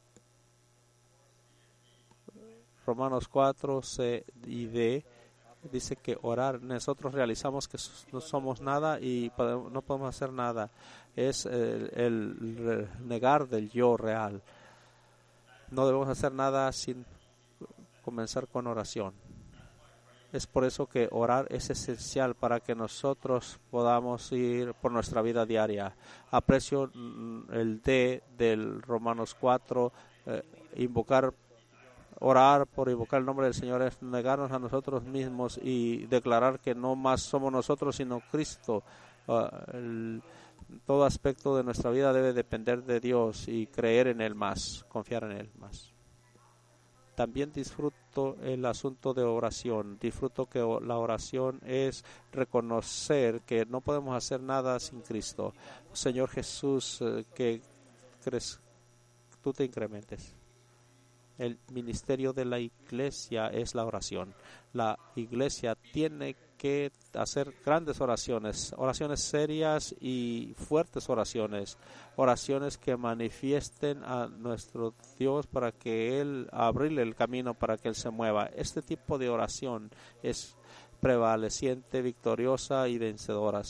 Romanos cuatro, C y D dice que orar, nosotros realizamos que no somos nada y podemos, no podemos hacer nada. Es el, el negar del yo real. No debemos hacer nada sin comenzar con oración. Es por eso que orar es esencial para que nosotros podamos ir por nuestra vida diaria. Aprecio el D del Romanos cuatro, eh, invocar, orar por invocar el nombre del Señor es negarnos a nosotros mismos y declarar que no más somos nosotros sino Cristo. Uh, el, todo aspecto de nuestra vida debe depender de Dios y creer en Él más, confiar en Él más. También disfruto el asunto de oración. Disfruto que la oración es reconocer que no podemos hacer nada sin Cristo. Señor Jesús, que crees, tú te incrementes. El ministerio de la iglesia es la oración. La iglesia tiene que hacer grandes oraciones, oraciones serias y fuertes oraciones, oraciones que manifiesten a nuestro Dios para que Él, abrirle el camino para que Él se mueva. Este tipo de oración es prevaleciente, victoriosa y vencedora.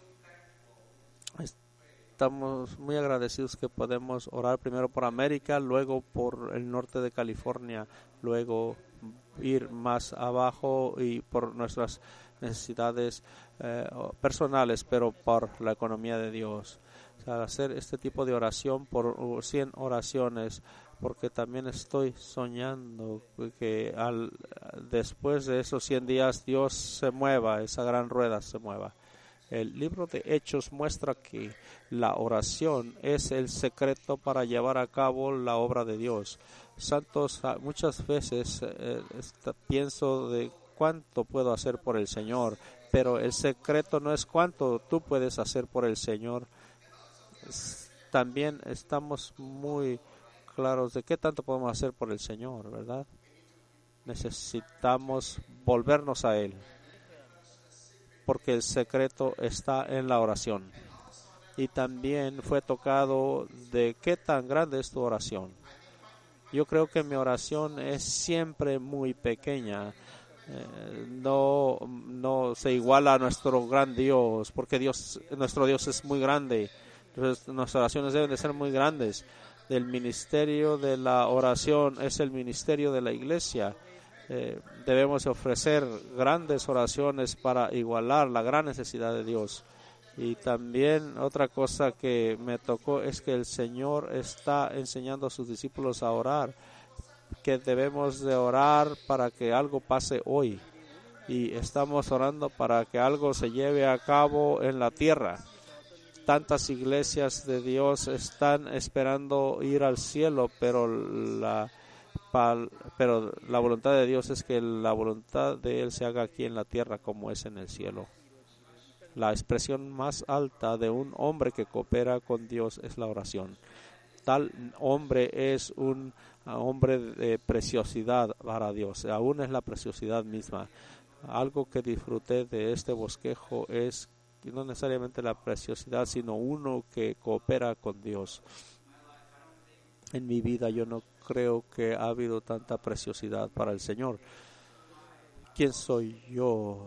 Estamos muy agradecidos que podemos orar primero por América, luego por el norte de California, luego ir más abajo y por nuestras necesidades eh, personales, pero por la economía de Dios. O sea, hacer este tipo de oración por cien oraciones, porque también estoy soñando que al, después de esos cien días Dios se mueva, esa gran rueda se mueva. El libro de Hechos muestra que la oración es el secreto para llevar a cabo la obra de Dios. Santos, muchas veces eh, esta, pienso de cuánto puedo hacer por el Señor, pero el secreto no es cuánto tú puedes hacer por el Señor. También estamos muy claros de qué tanto podemos hacer por el Señor, ¿verdad? Necesitamos volvernos a Él, porque el secreto está en la oración. Y también fue tocado de qué tan grande es tu oración. Yo creo que mi oración es siempre muy pequeña. Eh, no, no se iguala a nuestro gran Dios, porque Dios, nuestro Dios es muy grande. Entonces nuestras oraciones deben de ser muy grandes. El ministerio de la oración es el ministerio de la iglesia. Eh, debemos ofrecer grandes oraciones para igualar la gran necesidad de Dios. Y también otra cosa que me tocó es que el Señor está enseñando a sus discípulos a orar, que debemos de orar para que algo pase hoy, y estamos orando para que algo se lleve a cabo en la tierra. Tantas iglesias de Dios están esperando ir al cielo, pero la pero la voluntad de Dios es que la voluntad de Él se haga aquí en la tierra como es en el cielo. La expresión más alta de un hombre que coopera con Dios es la oración. Tal hombre es un hombre de preciosidad para Dios, aún es la preciosidad misma. Algo que disfruté de este bosquejo es no necesariamente la preciosidad, sino uno que coopera con Dios. En mi vida yo no creo que ha habido tanta preciosidad para el Señor. ¿Quién soy yo?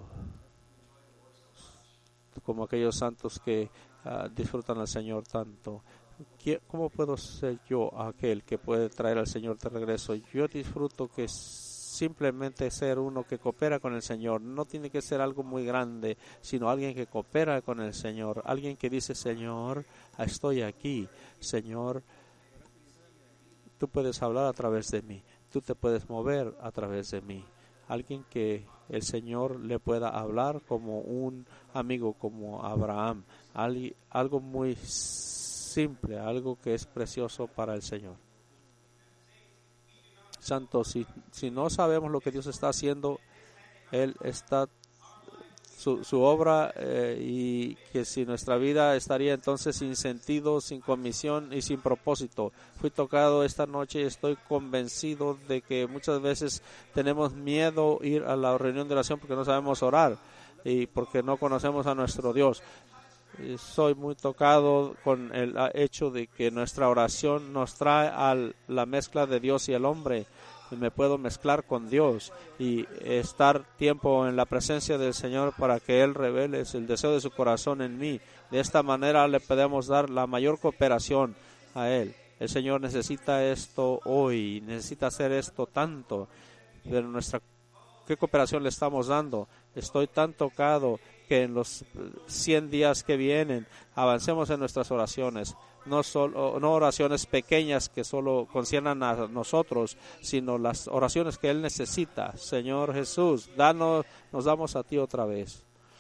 Como aquellos santos que uh, disfrutan al Señor tanto. ¿Cómo puedo ser yo aquel que puede traer al Señor de regreso? Yo disfruto que simplemente ser uno que coopera con el Señor. No tiene que ser algo muy grande, sino alguien que coopera con el Señor. Alguien que dice, Señor, estoy aquí. Señor, tú puedes hablar a través de mí. Tú te puedes mover a través de mí. Alguien que el Señor le pueda hablar como un amigo, como Abraham. Algo muy simple, algo que es precioso para el Señor. Santo, si, si no sabemos lo que Dios está haciendo, Él está su, su obra eh, y que si nuestra vida estaría entonces sin sentido, sin comisión y sin propósito. Fui tocado esta noche y estoy convencido de que muchas veces tenemos miedo ir a la reunión de oración porque no sabemos orar y porque no conocemos a nuestro Dios. Y soy muy tocado con el hecho de que nuestra oración nos trae a la mezcla de Dios y el hombre. Me puedo mezclar con Dios y estar tiempo en la presencia del Señor para que Él revele el deseo de su corazón en mí. De esta manera le podemos dar la mayor cooperación a Él. El Señor necesita esto hoy, necesita hacer esto tanto. Pero nuestra, ¿qué cooperación le estamos dando? Estoy tan tocado que en los cien días que vienen avancemos en nuestras oraciones. No, solo, no oraciones pequeñas que solo conciernan a nosotros, sino las oraciones que Él necesita. Señor Jesús, danos, nos damos a ti otra vez.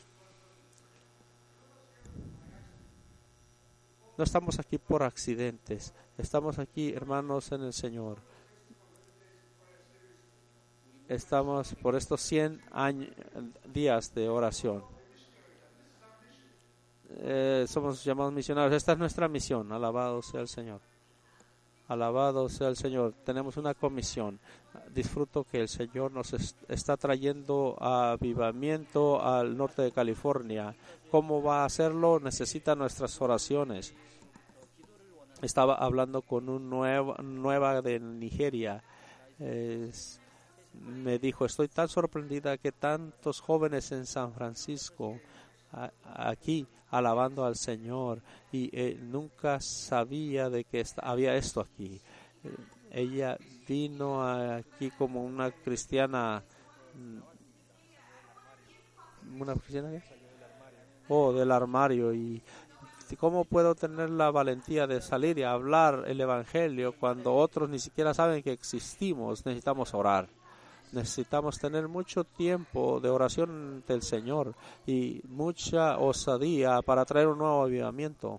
No estamos aquí por accidentes, estamos aquí, hermanos, en el Señor. Estamos por estos cien años, días de oración. Eh, somos llamados misioneros. Esta es nuestra misión. Alabado sea el Señor. Alabado sea el Señor. Tenemos una comisión. Disfruto que el Señor nos est- está trayendo avivamiento al norte de California. ¿Cómo va a hacerlo? Necesita nuestras oraciones. Estaba hablando con un nuevo, nueva de Nigeria. Es, me dijo, estoy tan sorprendida que tantos jóvenes en San Francisco a, aquí alabando al Señor y eh, nunca sabía de que esta, había esto aquí. Eh, ella vino aquí como una cristiana, una cristiana ¿qué? Oh, del armario. Y ¿cómo puedo tener la valentía de salir y hablar el evangelio cuando otros ni siquiera saben que existimos? Necesitamos orar. Necesitamos tener mucho tiempo de oración del Señor y mucha osadía para traer un nuevo avivamiento.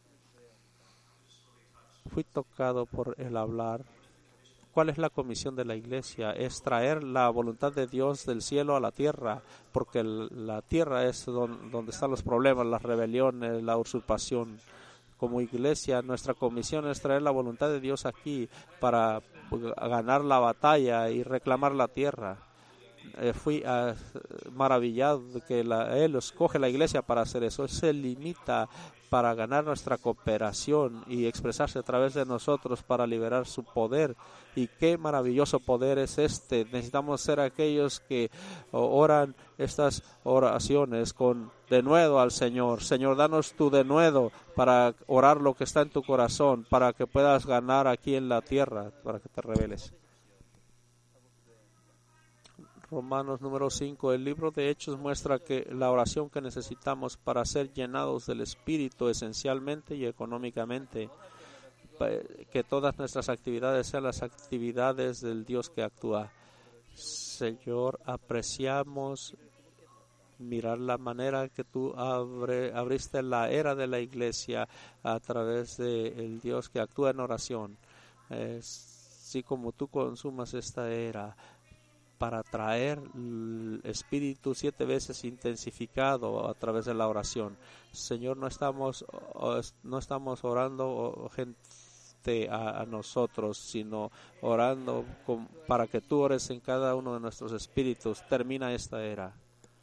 Fui tocado por el hablar. ¿Cuál es la comisión de la iglesia? Es traer la voluntad de Dios del cielo a la tierra, porque la tierra es donde están los problemas, las rebeliones, la usurpación. Como iglesia, nuestra comisión es traer la voluntad de Dios aquí para ganar la batalla y reclamar la tierra. Eh, fui uh, maravillado de que la, Él escoge la iglesia para hacer eso. Él se limita para ganar nuestra cooperación y expresarse a través de nosotros para liberar su poder. Y qué maravilloso poder es este. Necesitamos ser aquellos que oran estas oraciones con denuedo al Señor. Señor, danos tu denuedo para orar lo que está en tu corazón, para que puedas ganar aquí en la tierra, para que te reveles. Romanos número cinco. El libro de Hechos muestra que la oración que necesitamos para ser llenados del Espíritu esencialmente y económicamente, que todas nuestras actividades sean las actividades del Dios que actúa. Señor, apreciamos mirar la manera que tú abre, abriste la era de la iglesia a través del Dios que actúa en oración. Así como tú consumas esta era para traer el Espíritu siete veces intensificado a través de la oración. Señor, no estamos, no estamos orando gente a, a nosotros, sino orando con, para que tú ores en cada uno de nuestros espíritus. Termina esta era.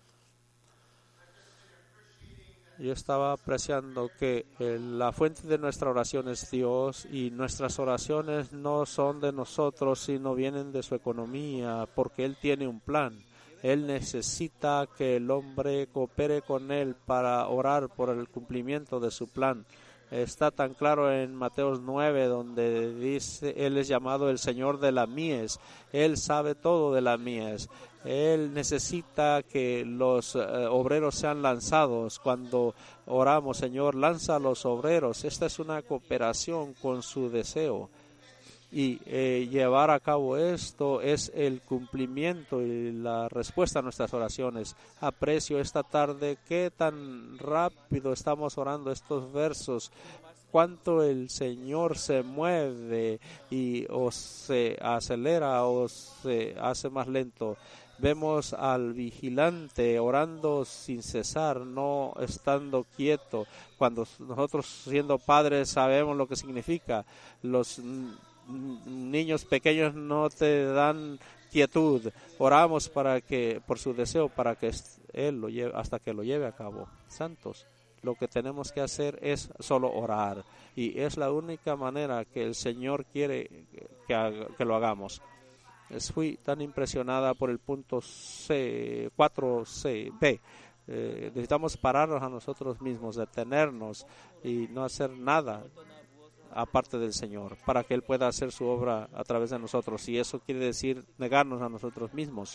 Yo estaba apreciando que eh, la fuente de nuestra oración es Dios y nuestras oraciones no son de nosotros, sino vienen de su economía, porque Él tiene un plan. Él necesita que el hombre coopere con Él para orar por el cumplimiento de su plan. Está tan claro en Mateo nueve, donde dice, Él es llamado el Señor de la mies. Él sabe todo de la mies. Él necesita que los eh, obreros sean lanzados. Cuando oramos, Señor, lanza a los obreros. Esta es una cooperación con su deseo. Y eh, llevar a cabo esto es el cumplimiento y la respuesta a nuestras oraciones. Aprecio esta tarde qué tan rápido estamos orando estos versos, cuánto el Señor se mueve y o se acelera o se hace más lento. Vemos al vigilante orando sin cesar, no estando quieto. Cuando nosotros siendo padres sabemos lo que significa. Los niños pequeños no te dan quietud. Oramos para que, por su deseo, para que Él lo lleve, hasta que lo lleve a cabo. Santos, lo que tenemos que hacer es solo orar. Y es la única manera que el Señor quiere que, haga, que lo hagamos. Fui tan impresionada por el punto C, cuatro C, B. Eh, necesitamos pararnos a nosotros mismos, detenernos y no hacer nada aparte del Señor, para que Él pueda hacer su obra a través de nosotros. Y eso quiere decir negarnos a nosotros mismos.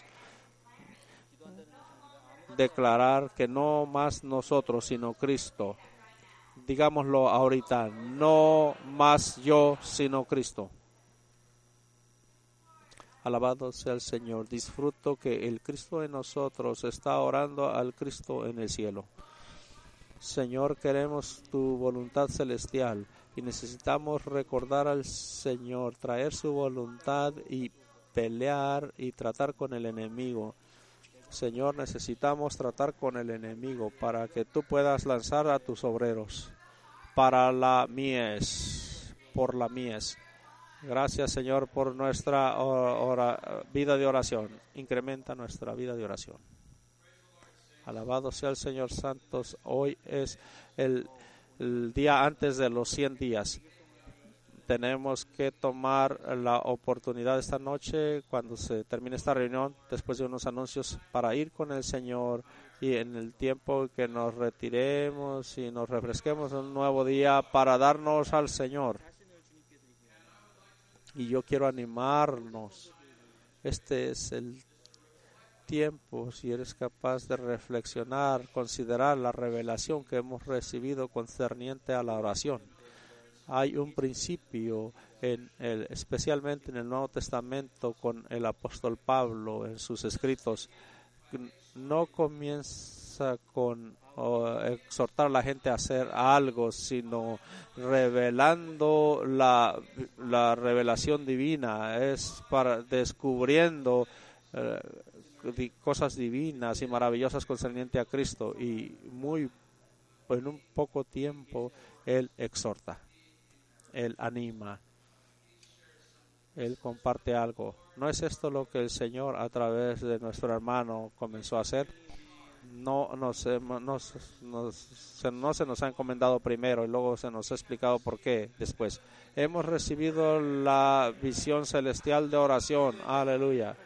Declarar que no más nosotros, sino Cristo. Digámoslo ahorita, no más yo, sino Cristo. Alabado sea el Señor. Disfruto que el Cristo en nosotros está orando al Cristo en el cielo. Señor, queremos tu voluntad celestial y necesitamos recordar al Señor, traer su voluntad y pelear y tratar con el enemigo. Señor, necesitamos tratar con el enemigo para que tú puedas lanzar a tus obreros para la mies, por la mies. Gracias, Señor, por nuestra ora, vida de oración. Incrementa nuestra vida de oración. Alabado sea el Señor Santos. Hoy es el, el día antes de los cien días. Tenemos que tomar la oportunidad esta noche, cuando se termine esta reunión, después de unos anuncios, para ir con el Señor y en el tiempo que nos retiremos y nos refresquemos un nuevo día para darnos al Señor. Y yo quiero animarnos. Este es el tiempo, si eres capaz de reflexionar, considerar la revelación que hemos recibido concerniente a la oración. Hay un principio, en el, especialmente en el Nuevo Testamento, con el apóstol Pablo en sus escritos. No comienza con o exhortar a la gente a hacer algo, sino revelando la, la revelación divina, es para descubriendo eh, cosas divinas y maravillosas concerniente a Cristo, y muy en un poco tiempo Él exhorta, Él anima, Él comparte algo. ¿No es esto lo que el Señor a través de nuestro hermano comenzó a hacer? No, nos, nos, nos, se, no se nos ha encomendado primero y luego se nos ha explicado por qué después. Hemos recibido la visión celestial de oración. Aleluya.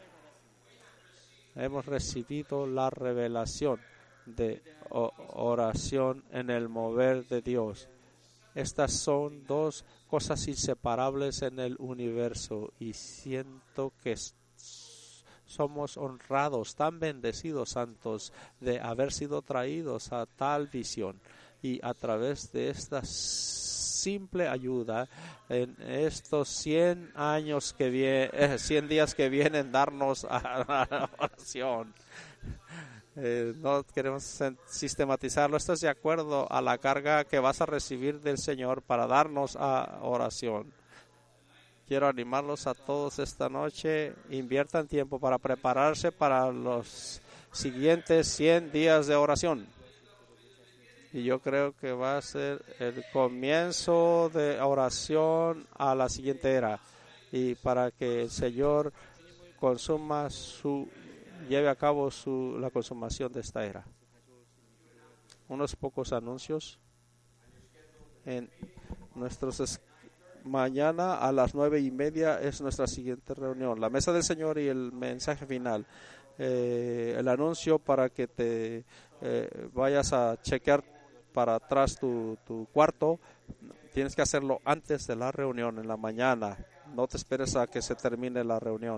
Hemos recibido la revelación de oración en el mover de Dios. Estas son dos cosas inseparables en el universo y siento que somos honrados, tan bendecidos, santos, de haber sido traídos a tal visión, y a través de esta simple ayuda en estos cien años que vienen, cien días que vienen, darnos a la oración. Eh, no queremos sistematizarlo, esto es de acuerdo a la carga que vas a recibir del Señor para darnos a oración. Quiero animarlos a todos esta noche, inviertan tiempo para prepararse para los siguientes cien días de oración. Y yo creo que va a ser el comienzo de oración a la siguiente era. Y para que el Señor consuma su, lleve a cabo su, la consumación de esta era. Unos pocos anuncios en nuestros mañana a las nueve y media es nuestra siguiente reunión, la mesa del Señor y el mensaje final. Eh, el anuncio para que te eh, vayas a chequear para atrás tu, tu cuarto, tienes que hacerlo antes de la reunión en la mañana. No te esperes a que se termine la reunión.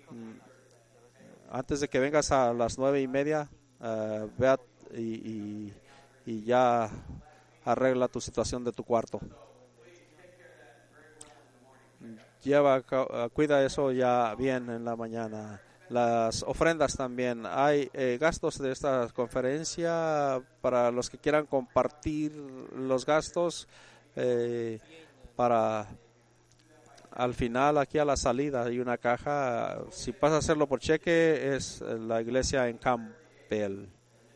Antes de que vengas a las nueve y media, uh, ve y, y, y ya arregla tu situación de tu cuarto. Lleva, cuida eso ya bien en la mañana. Las ofrendas también. Hay eh, gastos de esta conferencia para los que quieran compartir los gastos eh, para al final, aquí a la salida, hay una caja. Si vas a hacerlo por cheque, es la iglesia en Campbell.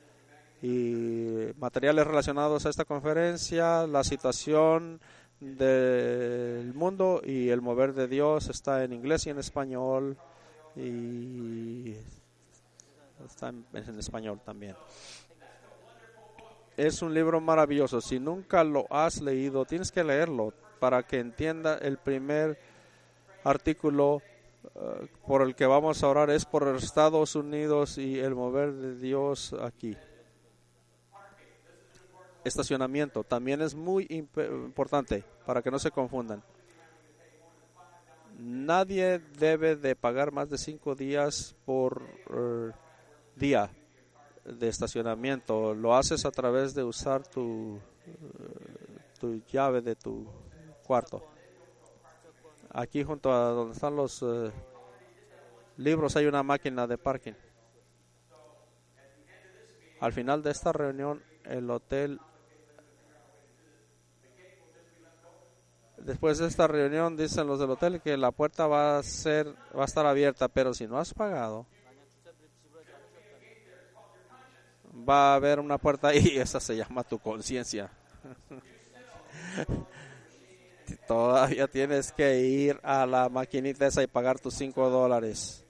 Y materiales relacionados a esta conferencia, la situación del mundo y el mover de Dios está en inglés y en español. Y está en, en español también. Es un libro maravilloso. Si nunca lo has leído, tienes que leerlo para que entienda el primer artículo uh, por el que vamos a orar. Es por Estados Unidos y el mover de Dios aquí. Estacionamiento también es muy imp- importante para que no se confundan. Nadie debe de pagar más de cinco días por uh, día de estacionamiento. Lo haces a través de usar tu, uh, tu llave de tu cuarto. Aquí junto a donde están los uh, libros hay una máquina de parking. Al final de esta reunión, el hotel, después de esta reunión, dicen los del hotel que la puerta va a ser, va a estar abierta, pero si no has pagado, va a haber una puerta ahí. Esa se llama tu conciencia. Todavía tienes que ir a la maquinita esa y pagar tus cinco dólares.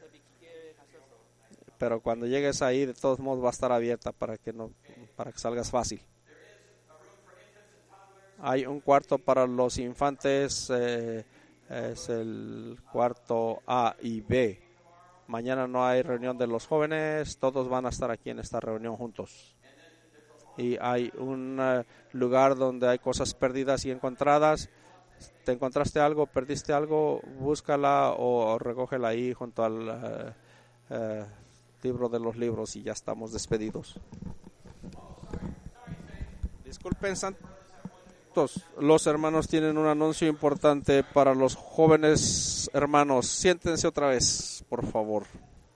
Pero cuando llegues ahí, de todos modos va a estar abierta para que no, para que salgas fácil. Hay un cuarto para los infantes, eh, es el cuarto A y B. Mañana no hay reunión de los jóvenes, todos van a estar aquí en esta reunión juntos. Y hay un uh, lugar donde hay cosas perdidas y encontradas. ¿Te encontraste algo, perdiste algo? Búscala o, o recógela ahí junto al uh, uh, libro de los libros y ya estamos despedidos. Disculpen, santos, los hermanos tienen un anuncio importante para los jóvenes hermanos. Siéntense otra vez, por favor.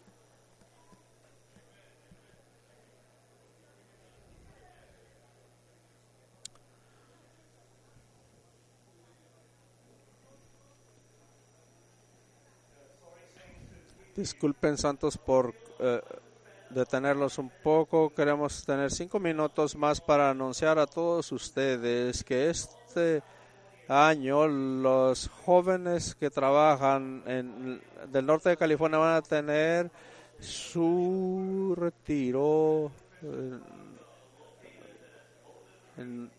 Disculpen, santos, por eh, detenerlos un poco. Queremos tener cinco minutos más para anunciar a todos ustedes que este año los jóvenes que trabajan en del norte de California van a tener su retiro en, en,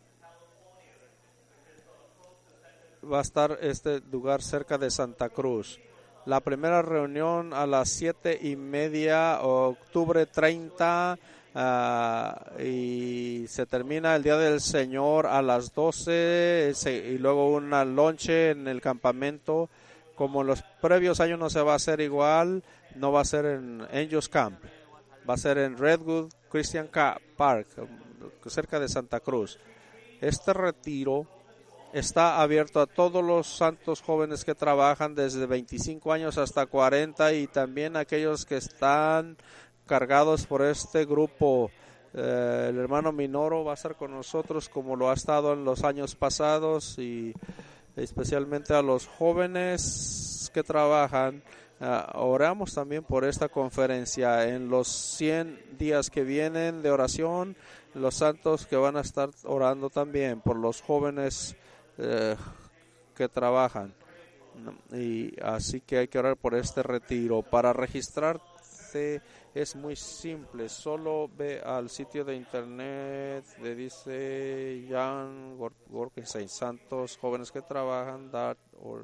va a estar este lugar cerca de Santa Cruz. La primera reunión a las siete y media, octubre treinta, uh, y se termina el Día del Señor a las doce, se, y luego una lonche en el campamento. Como los previos años no se va a hacer igual, no va a ser en Angels Camp, va a ser en Redwood Christian Park, cerca de Santa Cruz. Este retiro está abierto a todos los santos jóvenes que trabajan desde veinticinco años hasta cuarenta y también aquellos que están cargados por este grupo. Eh, el hermano Minoro va a estar con nosotros como lo ha estado en los años pasados y especialmente a los jóvenes que trabajan. Uh, oramos también por esta conferencia en los cien días que vienen de oración, los santos que van a estar orando también por los jóvenes Eh, que trabajan, y así que hay que orar por este retiro. Para registrarse es muy simple, solo ve al sitio de internet, le dice Jan Gorkenstein Santos, jóvenes que trabajan, dat, or,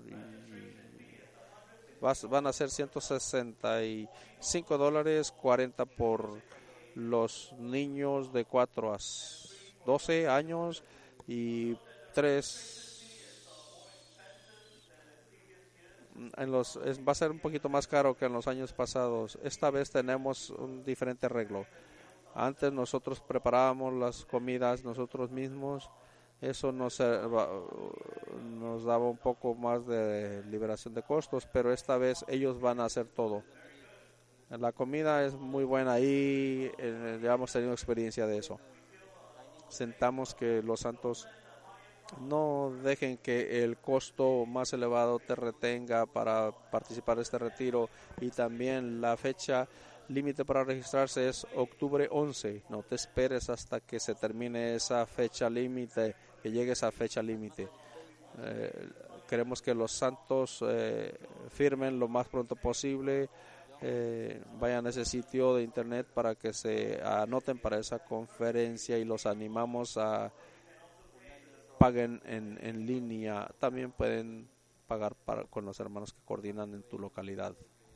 vas, van a ser ciento sesenta y cinco dólares, cuarenta por los niños de cuatro a doce años y tres en los es, va a ser un poquito más caro que en los años pasados. Esta vez tenemos un diferente arreglo. Antes nosotros preparábamos las comidas nosotros mismos. Eso nos, nos daba un poco más de liberación de costos, pero esta vez ellos van a hacer todo. La comida es muy buena ahí, eh, ya hemos tenido experiencia de eso. Sentamos que los santos No dejen que el costo más elevado te retenga para participar de este retiro. Y también la fecha límite para registrarse es octubre once. No te esperes hasta que se termine esa fecha límite, que llegue esa fecha límite. Eh, queremos que los santos eh, firmen lo más pronto posible. Eh, vayan a ese sitio de internet para que se anoten para esa conferencia, y los animamos a paguen en, en línea. También pueden pagar para, con los hermanos que coordinan en tu localidad.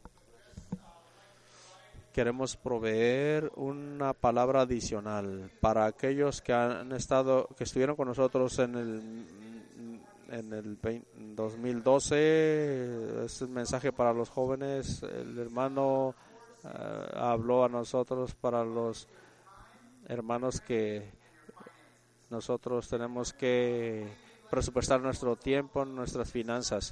Queremos proveer una palabra adicional para aquellos que han estado, que estuvieron con nosotros en el en el dos mil doce. Es un mensaje para los jóvenes. El hermano uh, habló a nosotros para los hermanos que nosotros tenemos que presupuestar nuestro tiempo, nuestras finanzas.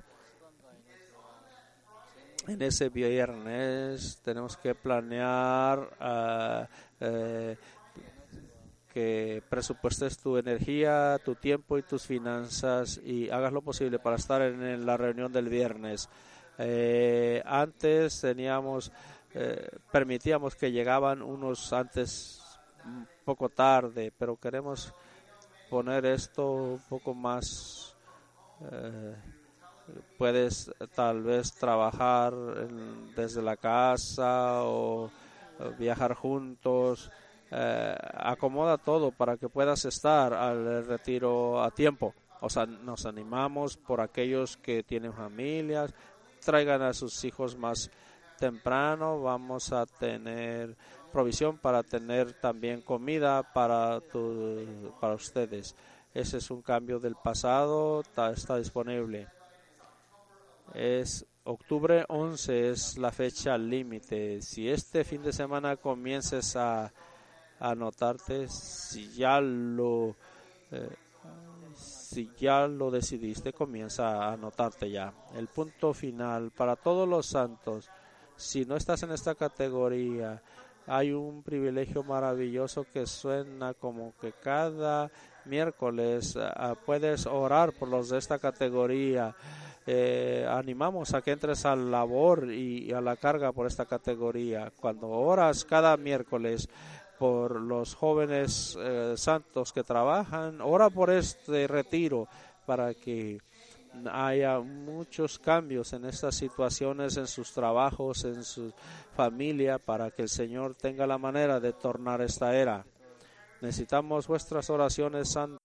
En ese viernes tenemos que planear uh, uh, que presupuestes tu energía, tu tiempo y tus finanzas, y hagas lo posible para estar en, en la reunión del viernes. Eh, antes teníamos, eh, permitíamos que llegaban unos antes un poco tarde, pero queremos poner esto un poco más. Eh, puedes tal vez trabajar en, desde la casa o, o viajar juntos. Eh, acomoda todo para que puedas estar al retiro a tiempo. O sea, nos animamos por aquellos que tienen familias, traigan a sus hijos más temprano. Vamos a tener provisión para tener también comida para tu, para ustedes. Ese es un cambio del pasado, está, está disponible. Es octubre once es la fecha límite. Si este fin de semana comiences a anotarte, si ya lo eh, si ya lo decidiste, comienza a anotarte ya. El punto final para todos los santos: si no estás en esta categoría, hay un privilegio maravilloso que suena como que cada miércoles uh, puedes orar por los de esta categoría. Eh, animamos a que entres a la labor y, y a la carga por esta categoría. Cuando oras cada miércoles por los jóvenes eh, santos que trabajan, ora por este retiro para que haya muchos cambios en estas situaciones, en sus trabajos, en su familia, para que el Señor tenga la manera de tornar esta era. Necesitamos vuestras oraciones santas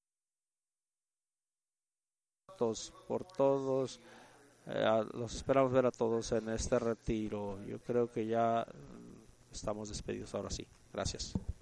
por todos. Eh, los esperamos ver a todos en este retiro. Yo creo que ya estamos despedidos ahora sí. Gracias.